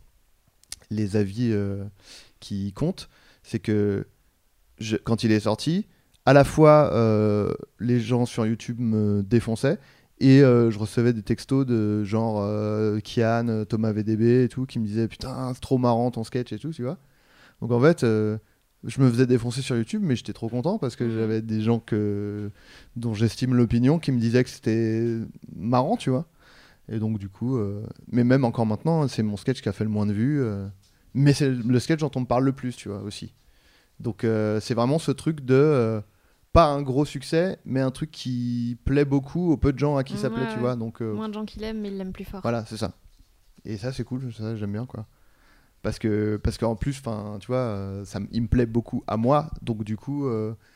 les avis qui comptent. C'est que quand il est sorti, à la fois les gens sur YouTube me défonçaient et je recevais des textos de genre Kian, Thomas VDB et tout qui me disaient putain c'est trop marrant ton sketch et tout, tu vois. Donc en fait je me faisais défoncer sur YouTube, mais j'étais trop content parce que j'avais des gens dont j'estime l'opinion qui me disaient que c'était marrant, tu vois. Et donc du coup, mais même encore maintenant, c'est mon sketch qui a fait le moins de vues, mais c'est le sketch dont on me parle le plus, tu vois, aussi. Donc c'est vraiment ce truc de pas un gros succès, mais un truc qui plaît beaucoup aux peu de gens à qui ça plaît, tu vois. Donc moins de gens qui l'aiment, mais ils l'aiment plus fort. Voilà, c'est ça. Et ça c'est cool, ça j'aime bien, quoi. Parce qu'en plus, enfin, tu vois, il me plaît beaucoup à moi, donc du coup,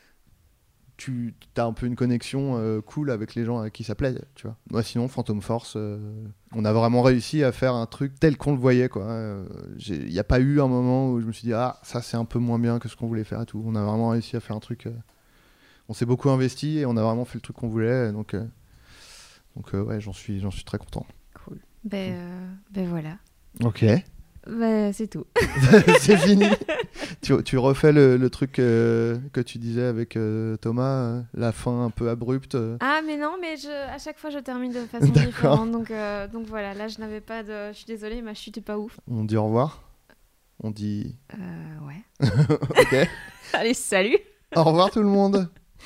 tu as un peu une connexion cool avec les gens à qui ça plaît, tu vois. Moi, sinon, Phantom Force, on a vraiment réussi à faire un truc tel qu'on le voyait, quoi. Il n'y a pas eu un moment où je me suis dit, ah, ça c'est un peu moins bien que ce qu'on voulait faire et tout. On a vraiment réussi à faire un truc. On s'est beaucoup investi et on a vraiment fait le truc qu'on voulait, donc ouais, j'en suis très content. Cool. Ben voilà. Ok. C'est tout. C'est fini. Tu refais le truc que tu disais avec Thomas, la fin un peu abrupte. Ah mais non, mais à chaque fois je termine de façon différente. Donc voilà, là je n'avais pas de... Je suis désolée, ma chute est pas ouf. On dit au revoir. On dit... Ouais. Ok. Allez, salut. Au revoir tout le monde.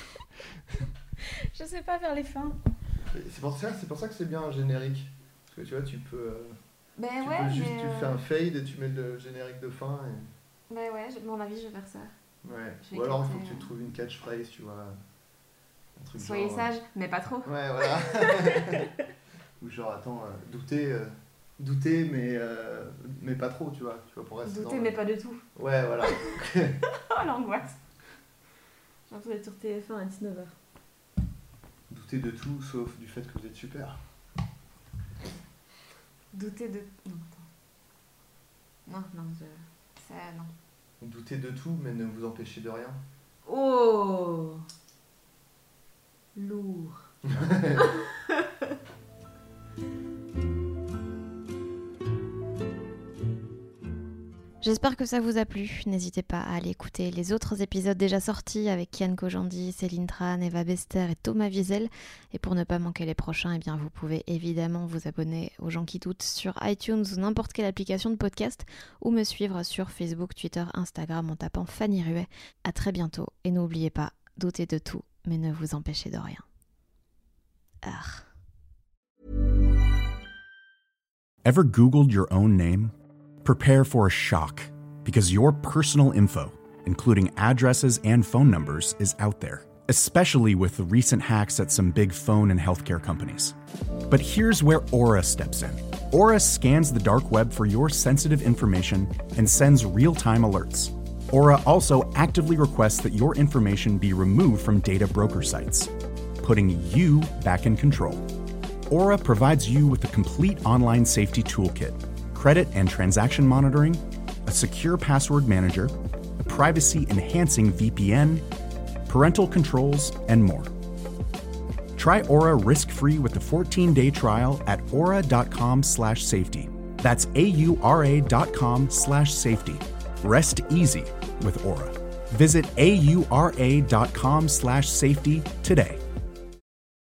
Je sais pas faire les fins. C'est pour ça que c'est bien un générique. Parce que tu vois, tu peux... Tu fais un fade et tu mets le générique de fin. Et... Ouais, à mon avis, je vais faire ça. Ouais. Ou alors, il faut que tu trouves une catchphrase, tu vois. Un truc Soyez genre, sage, mais pas trop. Ouais, voilà. Ou genre, attends, douter, mais pas trop, tu vois pour rester douter, mais pas du tout. Ouais, voilà. Oh, l'angoisse. J'ai l'impression d'être sur TF1 à 19h. Douter de tout, sauf du fait que vous êtes super. Douter de... Non, ça, non. Doutez de tout, mais ne vous empêchez de rien. Oh, lourd. J'espère que ça vous a plu. N'hésitez pas à aller écouter les autres épisodes déjà sortis avec Kian Kojandi, Céline Tran, Eva Bester et Thomas Wiesel. Et pour ne pas manquer les prochains, eh bien, vous pouvez évidemment vous abonner aux gens qui doutent sur iTunes ou n'importe quelle application de podcast ou me suivre sur Facebook, Twitter, Instagram en tapant Fanny Ruet. À très bientôt et n'oubliez pas, doutez de tout, mais ne vous empêchez de rien. Ever Googled your own name? Prepare for a shock, because your personal info, including addresses and phone numbers, is out there, especially with the recent hacks at some big phone and healthcare companies. But here's where Aura steps in. Aura scans the dark web for your sensitive information and sends real-time alerts. Aura also actively requests that your information be removed from data broker sites, putting you back in control. Aura provides you with a complete online safety toolkit, credit and transaction monitoring, a secure password manager, a privacy-enhancing VPN, parental controls, and more. Try Aura risk-free with a 14-day trial at aura.com/safety. That's AURA.com/safety. Rest easy with Aura. Visit AURA.com/safety today.